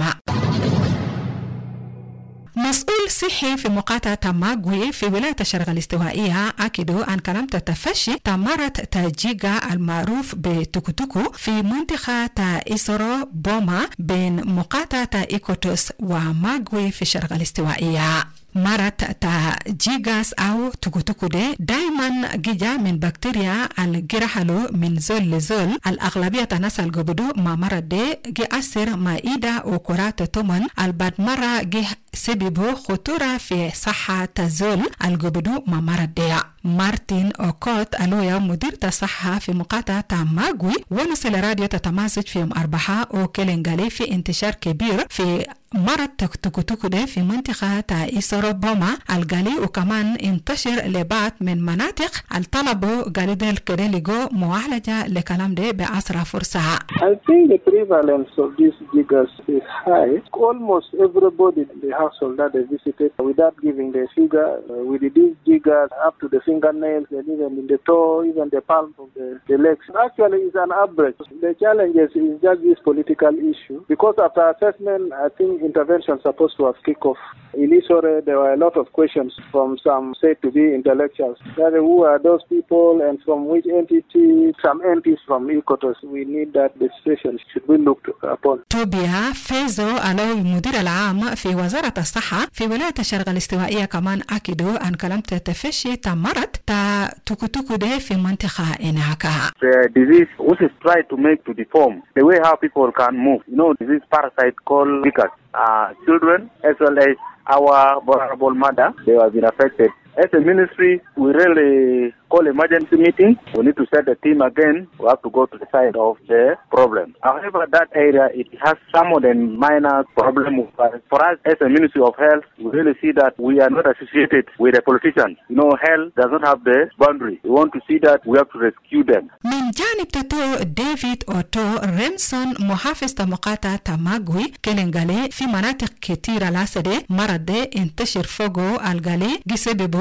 مسؤول صحي في مقاطعة ماغوي في ولاية الشرق الاستوائية أكدوا أن كلام تفشي تمرة تاجيغا المعروف بتوكوتوكو في منطقة إسرو بوما بين مقاطعة إيكوتوس وماغوي في الشرق الاستوائية. مرض تاجيغاس أو توكوتوكو ده دايما جيجا من بكتيريا الجرحلو من زول لزول. الأغلبية تنسى الجبدو ما مرض ده جي أسر مائدة وكرات تومن البعد مرة جي سببه خطورة في صحة زول الجبدو ما مرض ده. مارتين أوكوت ألويا مدير الصحة في مقاطعة ماغوي ونسل راديو تتمازج في يوم 4 وكيلنغالي في انتشار كبير في مرض توكوتوكو ده في منطقة إسرو بوما الغالي، وكمان انتشر لبعض من مناطق الطلبوا قالوا دل كدلقوا معالجة لكلام ده بأسرع فرصة. I think the prevalence of these jiggers is high. Almost everybody in the household that they visited without giving the figure with these jiggers up to the fingernails and even in the toe, even the palm of the legs. Actually, it's an average. The challenges is just this political issue because after assessment, I think intervention supposed to have kicked off. Initially, there were a lot of questions from some said to be intellectuals. Who are those people and from which entity? Some entities from Ikotos. We need that the situation should be looked upon. توبيا فيزو ألو المدير العام في وزارة الصحة في ولاية الشرق الاستوائية كمان أكدوا أن كلام تفشي تمرض تا توكوتوكو ده في منطقة إنهاكا. The disease which is tried to make to deform the way how people can move. You know, this parasite called Zika. Children as well as our vulnerable mother, they have been affected. As a ministry, we really call emergency meeting. We need to set a team again. We have to go to the side of the problem. However, that area, it has some of the minor problem. For us as a Ministry of Health, we really see that we are not associated with the politicians. You know, health does not have the boundary. We want to see that we have to rescue them. من جانب تتو ديفيد أوتو ريمسون محافظ مقاطعة ماغوي كيلنغالي في مناطق كتيرة لاسدة مرض انتشر فوقو الغالي بسببه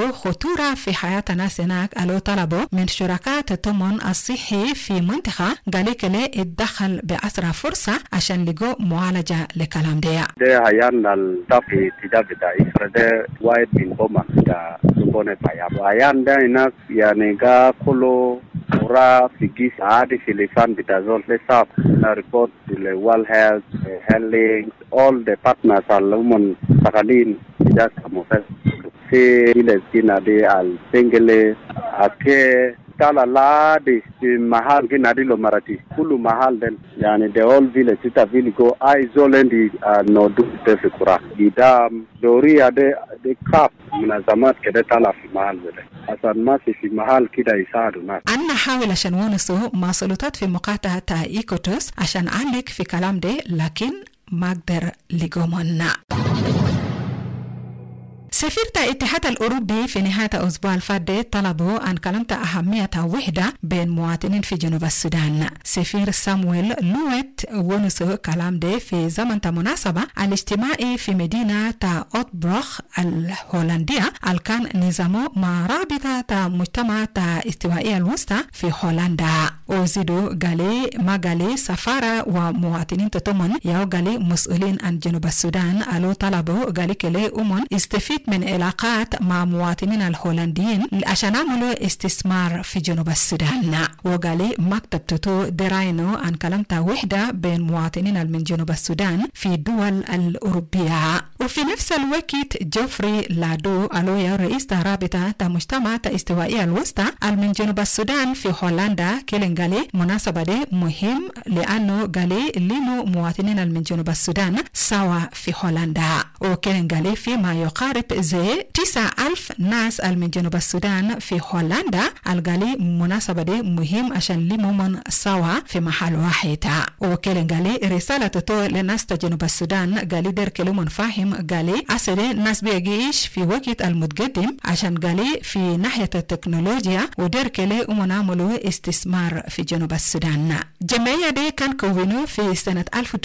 له خطورة في حياة الناس هناك ألو طلبوا من شركاء التضامن الصحي في منطقة قالك لي اتدخل بأسرع فرصة عشان لقوا معالجة لكلام ده هيان الطفي تجاب بتاعي فرده وايد من بوما دا سنبونة بايام هيان ده هناك يعني قا كله ورا في جيس عادي في لسان بتازول لساب report to the World Health, Health, all the partners اللهم سكالين جاك مفس في لسنا دي السنجلة أكيد تلا لا دي محل كنا دي لو مراتي كل محل دل يعني the whole village ita village go isolate di no do tefikura idam dori ade de kap منظمات كده تلا في محل ده عشان ما في محل كده يساعدوا الناس. أنا حاول عشان ونسوا مع سلطات في مقاطعة إيكوتوس عشان أعلق في كلام ده لكن ما أقدر لقومنا. سفير الاتحاد الأوروبي في نهاية الأسبوع الفات طلبوا عن كلمة أهمية وحدة بين مواطنين في جنوب السودان. سفير سامويل لويت ونسوا كلام ده في زمن مناسبة الاجتماعي في مدينة أوتبروخ الهولندية كان نظامه مع رابطة مجتمع استوائية الوسطى في هولندا. وزيدوا قالي سفارة ومواطنين تطمن ياو قالي مسؤولين عن جنوب السودان ألو طلبوا قالي كلي أمن استفيد من علاقات مع مواطنين الهولنديين عشان يعملوا استثمار في جنوب السودان. وقالي مكتب توتو دراينو عن كلمة وحدة بين مواطنين من جنوب السودان في الدول الأوروبية. وفي نفس الوقت جوفري لادو ألويا رئيس رابطة مجتمع استوائية الوسطى من جنوب السودان في هولندا قالي مناسبة دي مهم لأنه قالي لمو مواطنين من جنوب السودان سوا في هولندا. قالي فيما يقارب زي 9,000 ناس من جنوب السودان في هولندا قالي مناسبة دي مهم عشان لمو من سوا في محل واحد. قالي رسالة تو لناس جنوب السودان قالي در كلمة فاهم قالي أسدي ناس بيجيش في وقت المتقدم عشان قالي في ناحية التكنولوجيا ودر كلي نعملوا استثمار في جنوب السودان. جمعية دي كان كونوا في سنة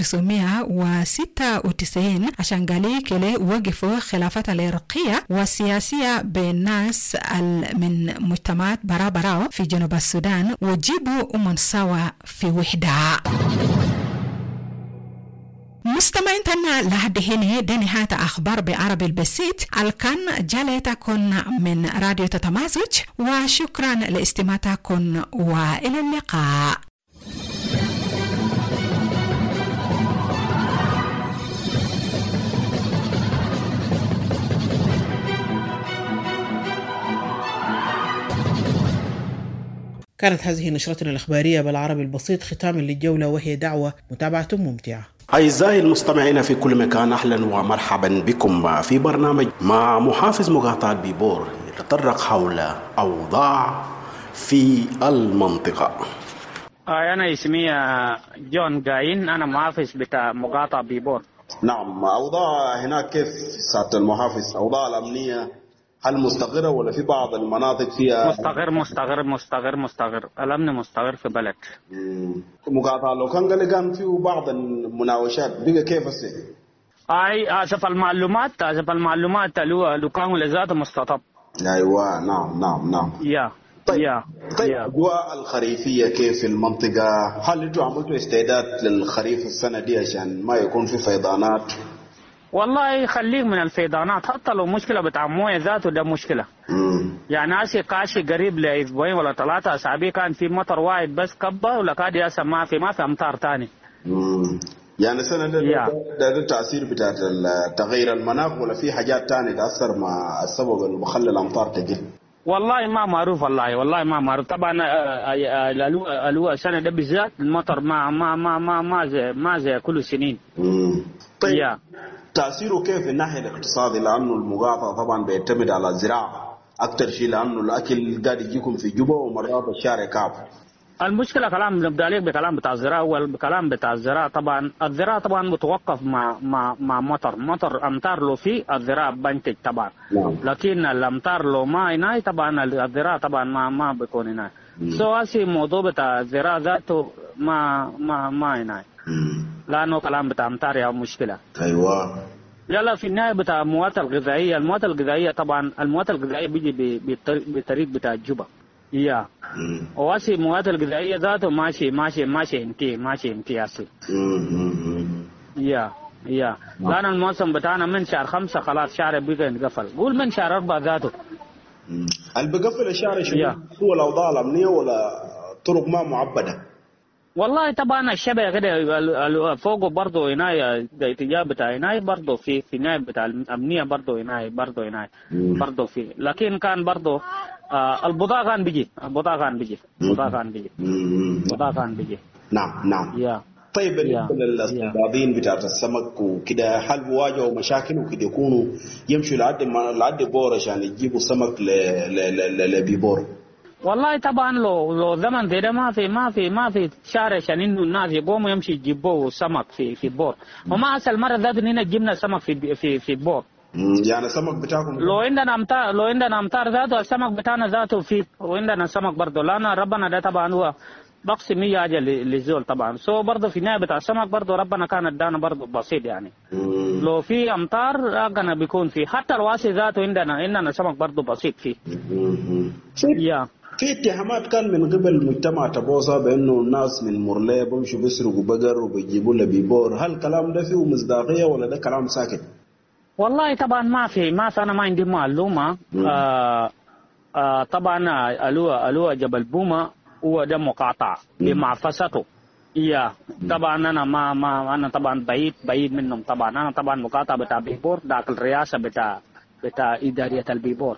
1996 عشان قالي كلي وقفوا خلافات العرقية والسياسية بين الناس من مجتمعات برابراو في جنوب السودان وجيبوا أمم سوا في وحدة. مستمعين تنا لحد هنا دي نهاية أخبار بعربي البسيط الكان جاليتكن من راديو تتمازج وشكرا لاستماعتكن وإلى اللقاء. كانت هذه نشرتنا الإخبارية بالعربي البسيط ختاما للجولة وهي دعوة متابعة ممتعة. أعزائي المستمعين في كل مكان أهلا ومرحبا بكم في برنامج مع محافظ مقاطعة بيبور يتطرق حول أوضاع في المنطقة. أنا اسمي جون جاين، أنا محافظ بتاع مقاطعة بيبور. نعم، أوضاع هناك كيف سعادة المحافظ؟ أوضاع الأمنية هل مستقرة ولا في بعض المناطق فيها؟ مستقر الأمن مستقر في بلد. مقاطعة لو كان فيه بعض المناوشات بقى كيف السي؟ أسف المعلومات لو كانوا لذات مستطب. أيوة نعم. طيب الأجواء الخريفية كيف في المنطقة؟ هل أنتوا عملتوا استعداد للخريف السنة دي عشان ما يكون في فيضانات؟ والله خليك من الفيضانات، حتى لو مشكلة بتاع موية ذاته ده مشكلة. يعني كاشي قريب لأسبوعين ولا 3 أسابيع كان في مطر واحد بس كبة ولا كاد ياسا ما في أمطار تاني. يعني السنة ده التأثير بتاع تغيير المناخ ولا في حاجات تانية تأثر مع السبب اللي بخلي الأمطار تقل؟ والله ما معروف، والله ما معروف. طبعا السنة ده بالذات المطر ما زي كل سنين. طيب تأثيره كيف في الناحية الاقتصادية؟ لأنه المقاطعة طبعا بيعتمد على الزراعة أكثر شيء، لأنه الأكل قاعد يجيكم في جوبا ومرات الشارع كعب. المشكلة كلام نبدأ عليك بكلام بتاع الزراعة. والكلام بتاع الزراعة طبعا الزراعة طبعا متوقف مع مطر أمطار لو في الزراعة بنتج طبعا. لكن الأمطار لو ما هناي طبعا الزراعة طبعا ما بيكون هناي. سواسي موضوع بتاع الزراعة ذاته ما هناي. لأنه كلام بتاع أمطار يا مشكلة. أيوة. يلا في النهايه بتاع المواد الغذائيه، المواد الغذائيه طبعا المواد الغذائيه بيجي بطريق بتاع الجوبه. يا واسي المواد الغذائيه ذاته ماشي انتي اسي. يا لان الموسم بتاعنا من شهر 5 خلاص شهر بيجي ينقفل، قول من شهر 4 ذاته. اللي بقفل الشهر شنو؟ هو الاوضاع الامنيه ولا طرق ما معبده؟ والله طبعا الشبه كده فوقه برضه عنايه اتجاه بتاع عنايه برضه في عنايه بتاع الامنيه برضه عنايه برضه في، لكن كان برضه البضاعه كان بيجي. نعم. طيب بالنسبه للاصطيادين بتاعت السمك وكده، هل بيواجهوا مشاكل وكده يكونوا يمشوا لعد بور عشان يجيبوا سمك لبيبور؟ والله طبعا لو زمن ده ما في شارع عشان انه الناس يقوموا يمشي يجيبوا سمك في بور، وما اصل مره ذات اننا جبنا سمك في بور. يعني السمك بتاعكم لو عندنا امطار ذاته السمك بتاعنا ذاته فيه، وعندنا سمك برضه، لان ربنا ده طبعا هو بقسم 100 حاجه للزول طبعا. سو برضه في النهايه بتاع السمك برضه ربنا كان ادانا برضه بسيط يعني. لو في امطار كان بيكون فيه، حتى الواسي ذاته عندنا سمك برضه بسيط فيه. في اتهامات كان من قبل مجتمع تبوسا بانه الناس من مرليه بيمشوا بيسرقوا بقر وبيجيبوا له بيبور، هل الكلام ده فيه مصداقيه ولا ده كلام ساكت؟ والله طبعا ما في انا ما عندي معلومه. طبعا الوا جبل بوما هو ده مقاطع بمعفسته. طبعا انا ما انا طبعا بعيد منهم طبعا. انا طبعا مقاطع بتاع بيبور داخل الرئاسه بتاع اداريه البيبور.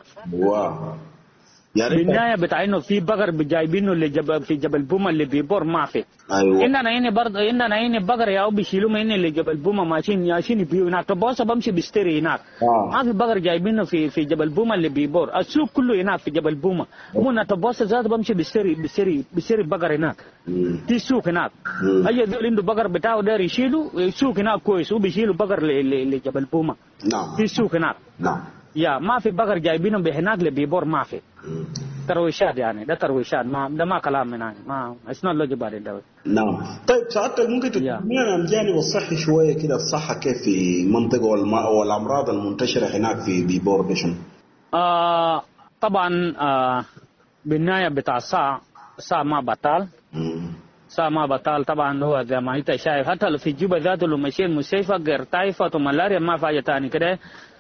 يعني بالنهايه بتاع انه في بقر جايبينه في جبل بوما اللي بيبور ما في. ايوه عندنا هنا بقر يا بيشيلوا من اللي جبل بوما ماشيين بيو هناك. تبوس بمشي بشتري هناك. ما في بقر جايبينه في جبل بوما اللي بيبور، السوق كله هناك في جبل بوما. وانا تبوس ذات بمشي بشتري بقر هناك. في سوق هناك. اي ذول عنده بقر بتاعه داير يشيله سوق هناك كويس، وبيشيلوا بقر لجبل بوما. في سوق هناك. ما في بقر جايبينهم بهناك لبيبور ما في. ترويشات يعني، ده ترويشات، ده ما كلام من هنا، ما اسمه له جبال الدولة. نعم. طيب سعادتك ممكن تكلمنا عن الجانب الصحي شويه كده، الصحه كيف في منطقه والامراض المنتشره هناك في بيبور بشن؟ طبعا بالنهايه بتاع ساعة ما بطال. ساعة ما بطال طبعا. هو زي ما انت شايف حتى لو في جوبا ذاته لو مشي المستشفى غير تايفويد وملاريا ما في حاجه ثاني كده.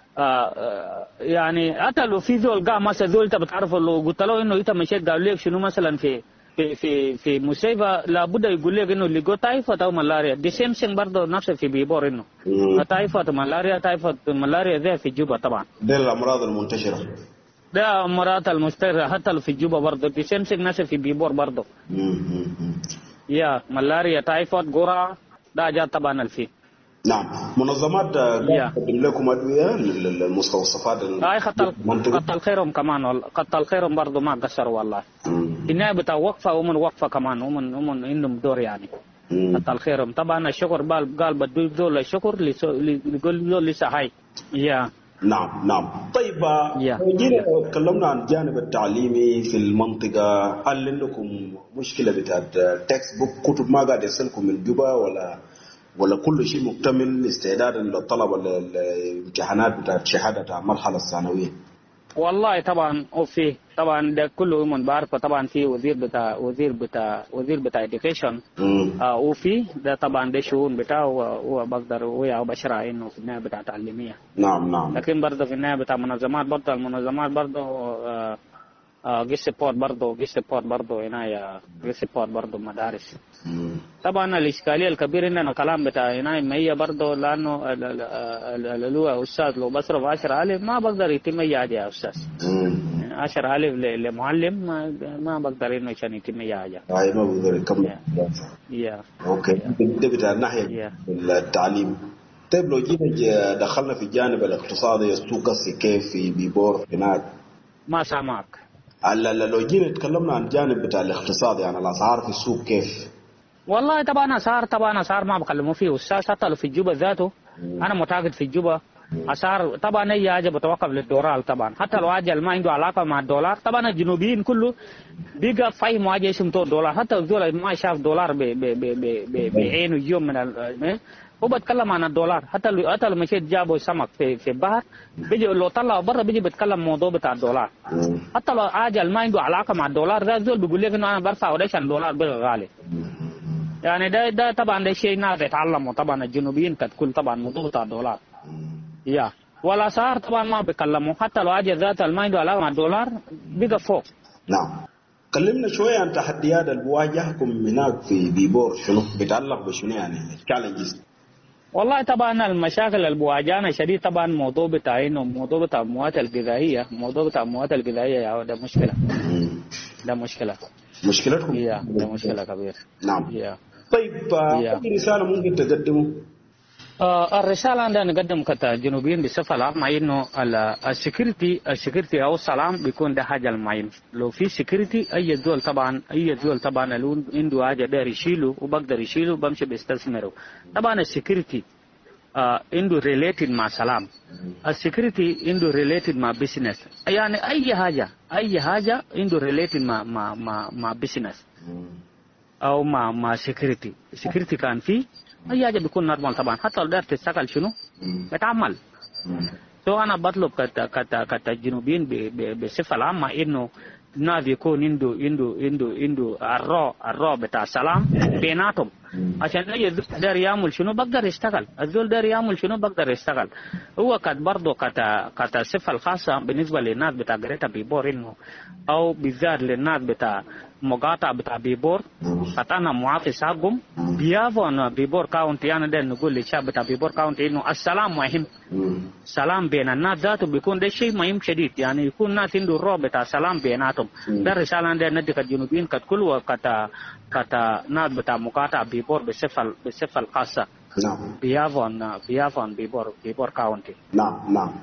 يعني حتى لو في ذول قام مثلا ذول انت بتعرفوا، لو قلت له انه انت مشيت قالوا لك شنو مثلا في مستشفى، لابد يقول لك انه اللي جو تايفويد او ملاريا. دي سيم سين برضه نفس في بيبور انه تايفويد وملاريا ذي في جوبا طبعا. دي الامراض المنتشره. ده امراض المنتشره حتى لو في جوبا برضه. دي سيم سين نفس في بيبور برضه. ملاريا تايفويد قرعه ده جات طبعا الفي. نعم. منظمات تقدم لكم ادويه للمستوصفات كتر خيرهم كمان، كتر خيرهم برضه ما قصروا والله. النهايه بتاع وقفه وقفه كمان هم عندهم دور يعني. كتر خيرهم طبعا. الشكر قال بدو دول الشكر يقول لسه هاي. نعم. طيب جينا تكلمنا عن الجانب التعليمي في المنطقه، هل عندكم مشكله بتاعت تكست بوك، كتب ما قاعد يصلكم من جوبا ولا كل شيء مكتمل استعدادا للطلبه الامتحانات بتاعت الشهاده المرحله الثانويه؟ والله طبعا وفي طبعا ده كله من بعرفه طبعا. في وزير بتاع education وفي ده طبعا ده شؤون بتاعه وبقدر ويا بشرع انه في النهايه بتاع تعليميه. نعم. لكن برضه في النهايه بتاع المنظمات برضه جيش سبورت برضه هنا جيش سبورت برضه مدارس. طبعا الاشكاليه الكبيره عندنا كلام بتاع هنا ما هي برضه، لانه اللي استاذ لو بصرف 10,000 ما بقدر يتم اي حاجه يا استاذ. 10,000 لمعلم ما بقدر انه عشان يتم اي حاجه. ما بقدر يكمل. اوكي. ده بتاع الناحيه التعليم. طيب لو جينا دخلنا في الجانب الاقتصادي، السوق كيف في بيبور هناك؟ ما سامعك. لو جينا تكلمنا عن الجانب بتاع الاقتصاد، يعني الاسعار في السوق كيف؟ والله طبعا اسعار ما بكلموا فيه استاذ. حتى لو في الجوبا ذاته انا متاكد في الجوبا اسعار طبعا اي حاجه بتوقف للدولار طبعا. حتى لو حاجه ما عنده علاقه مع الدولار طبعا الجنوبيين كله بيقى فاهم حاجه اسمه دولار. حتى الدولار ما شاف دولار بعينه يوم من هو بتكلم عن الدولار. حتى لو مشيت جابوا سمك في البحر بيجي لو طلعوا برا بيجي بيتكلم موضوع بتاع الدولار. حتى لو عاجل ما عنده علاقه مع الدولار ده زول بيقول لك انه انا برفع وليش الدولار بقى غالي. يعني ده طبعا ده شيء ناس يتعلموا طبعا الجنوبيين كتكون طبعا موضوع بتاع الدولار. والاسعار طبعا ما بيكلموا. حتى لو عاجل ذات ما عنده علاقه مع الدولار بقى فوق. نعم. كلمنا شويه عن تحديات اللي بواجهكم هناك في بيبور، شنو بيتعلق بشنو يعني تشالنجز؟ والله طبعا المشاكل اللي بواجهنا شديد طبعا موضوع بتاع انه موضوع بتاع المواد الغذائيه، موضوع بتاع المواد الغذائيه يا ده مشكله. ده مشكله. مشكلتكم؟ ده مشكله كبيره. نعم. طيب اي رساله ممكن تقدموا؟ الرسالة عندنا نقدم كجنوبيين بصفة عامة إنه السكيورتي أو السلام بيكون ده حاجة المهم. لو في سكيورتي أي دول طبعا اللي عنده حاجة داير يشيله وبقدر يشيله بمشي بيستثمره. طبعا السكيورتي عنده ريليتد مع سلام. السكيورتي عنده ريليتد مع بيزنس. يعني أي حاجة عنده ريليتد مع بيزنس أو مع سكيورتي. السكيورتي كان فيه أي حاجة بيكون نورمال طبعا. حتى لو داير تشتغل شنو بتعمل. أنا بطلب كجنوبيين بصفة عامة إنه الناس يكون عنده الرو بتاع السلام بيناتهم، عشان أي زول داير يعمل شنو بقدر يشتغل. الزول داير يعمل شنو بقدر يشتغل. هو برضه صفة الخاصة بالنسبة للناس بتاع قرية بيبور إنه أو بالذات للناس بتاع مقاطع بتاع بيبور أنا محافظ حقهم بيافون بيبور كاونتي. أنا ده نقول للشعب بتاع بيبور كاونتي إنه السلام مهم. سلام بين الناس ذاته بيكون ده شيء مهم شديد. يعني يكون الناس عنده الروح بتاع سلام بيناتهم. ده الرسالة عندنا ندي كجنوبيين ككل وكتا ناس بتاع مقاطع بيبور بصفة الخاصة. نعم. بيافون بيبور كاونتي. نعم.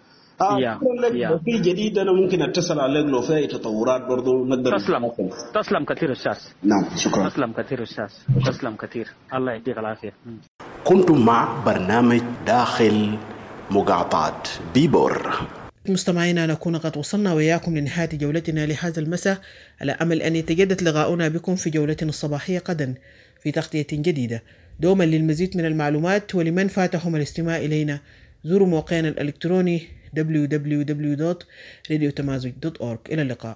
في جديد أنا ممكن أتصل عليك لو في تطورات برضو نقدر. تسلم كثير أستاذ. نعم شكرا. تسلم كثير أستاذ. تسلم كثير. الله يديك العافية. كنتم مع برنامج داخل مقاطعة بيبور. مستمعينا نكون قد وصلنا وإياكم لنهاية جولتنا لهذا المساء، على أمل أن يتجدد لقاؤنا بكم في جولتنا الصباحية غدا في تغطية جديدة. دوما للمزيد من المعلومات ولمن فاتهم الاستماع إلينا زوروا موقعنا الإلكتروني www.radiotamazic.org. إلى اللقاء.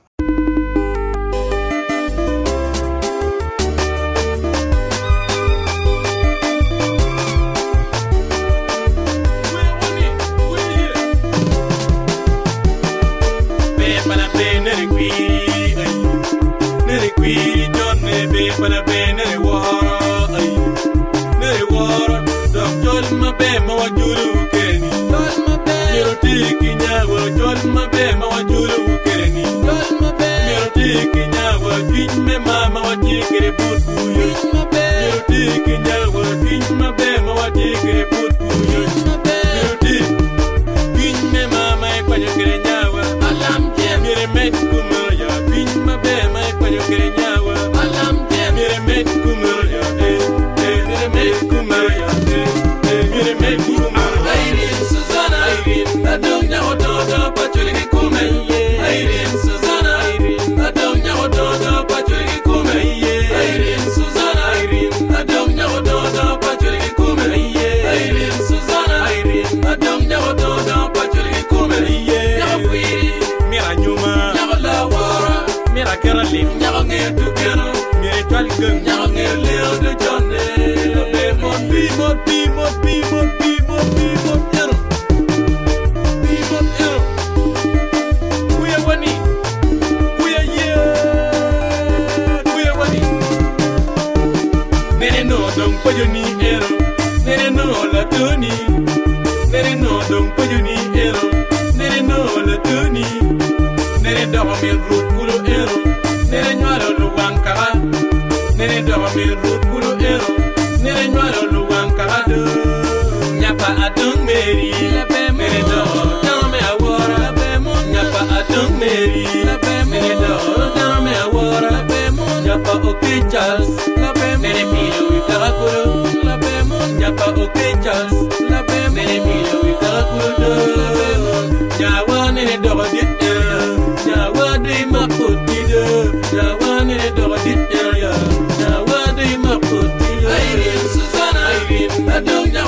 Susanna,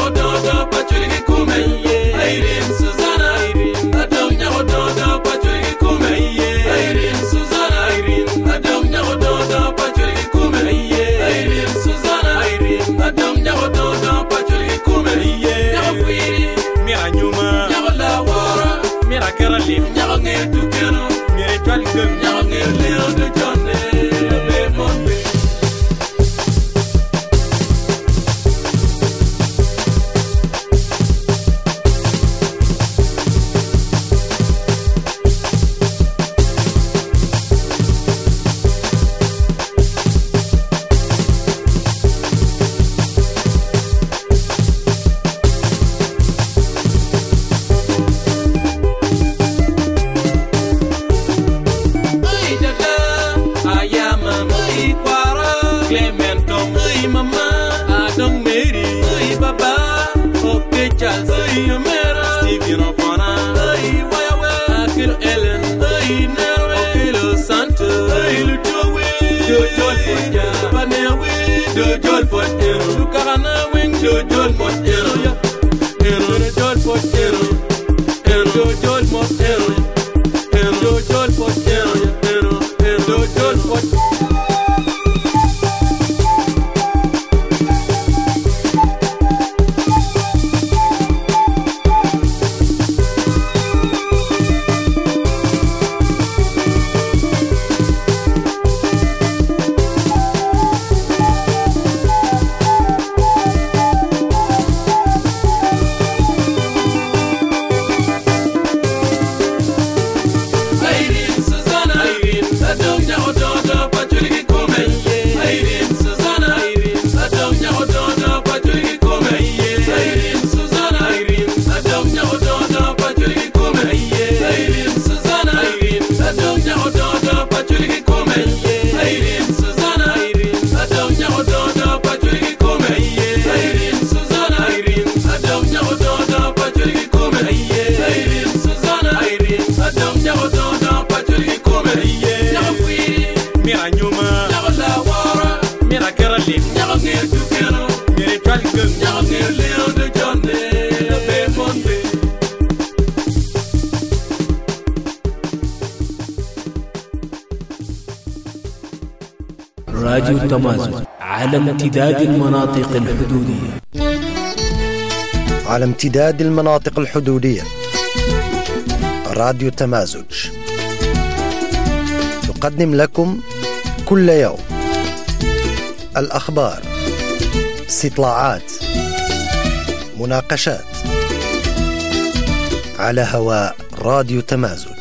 راديو تمازج على امتداد المناطق الحدودية. على امتداد المناطق الحدودية راديو تمازج تقدم لكم كل يوم الأخبار، استطلاعات، مناقشات على هواء راديو تمازج.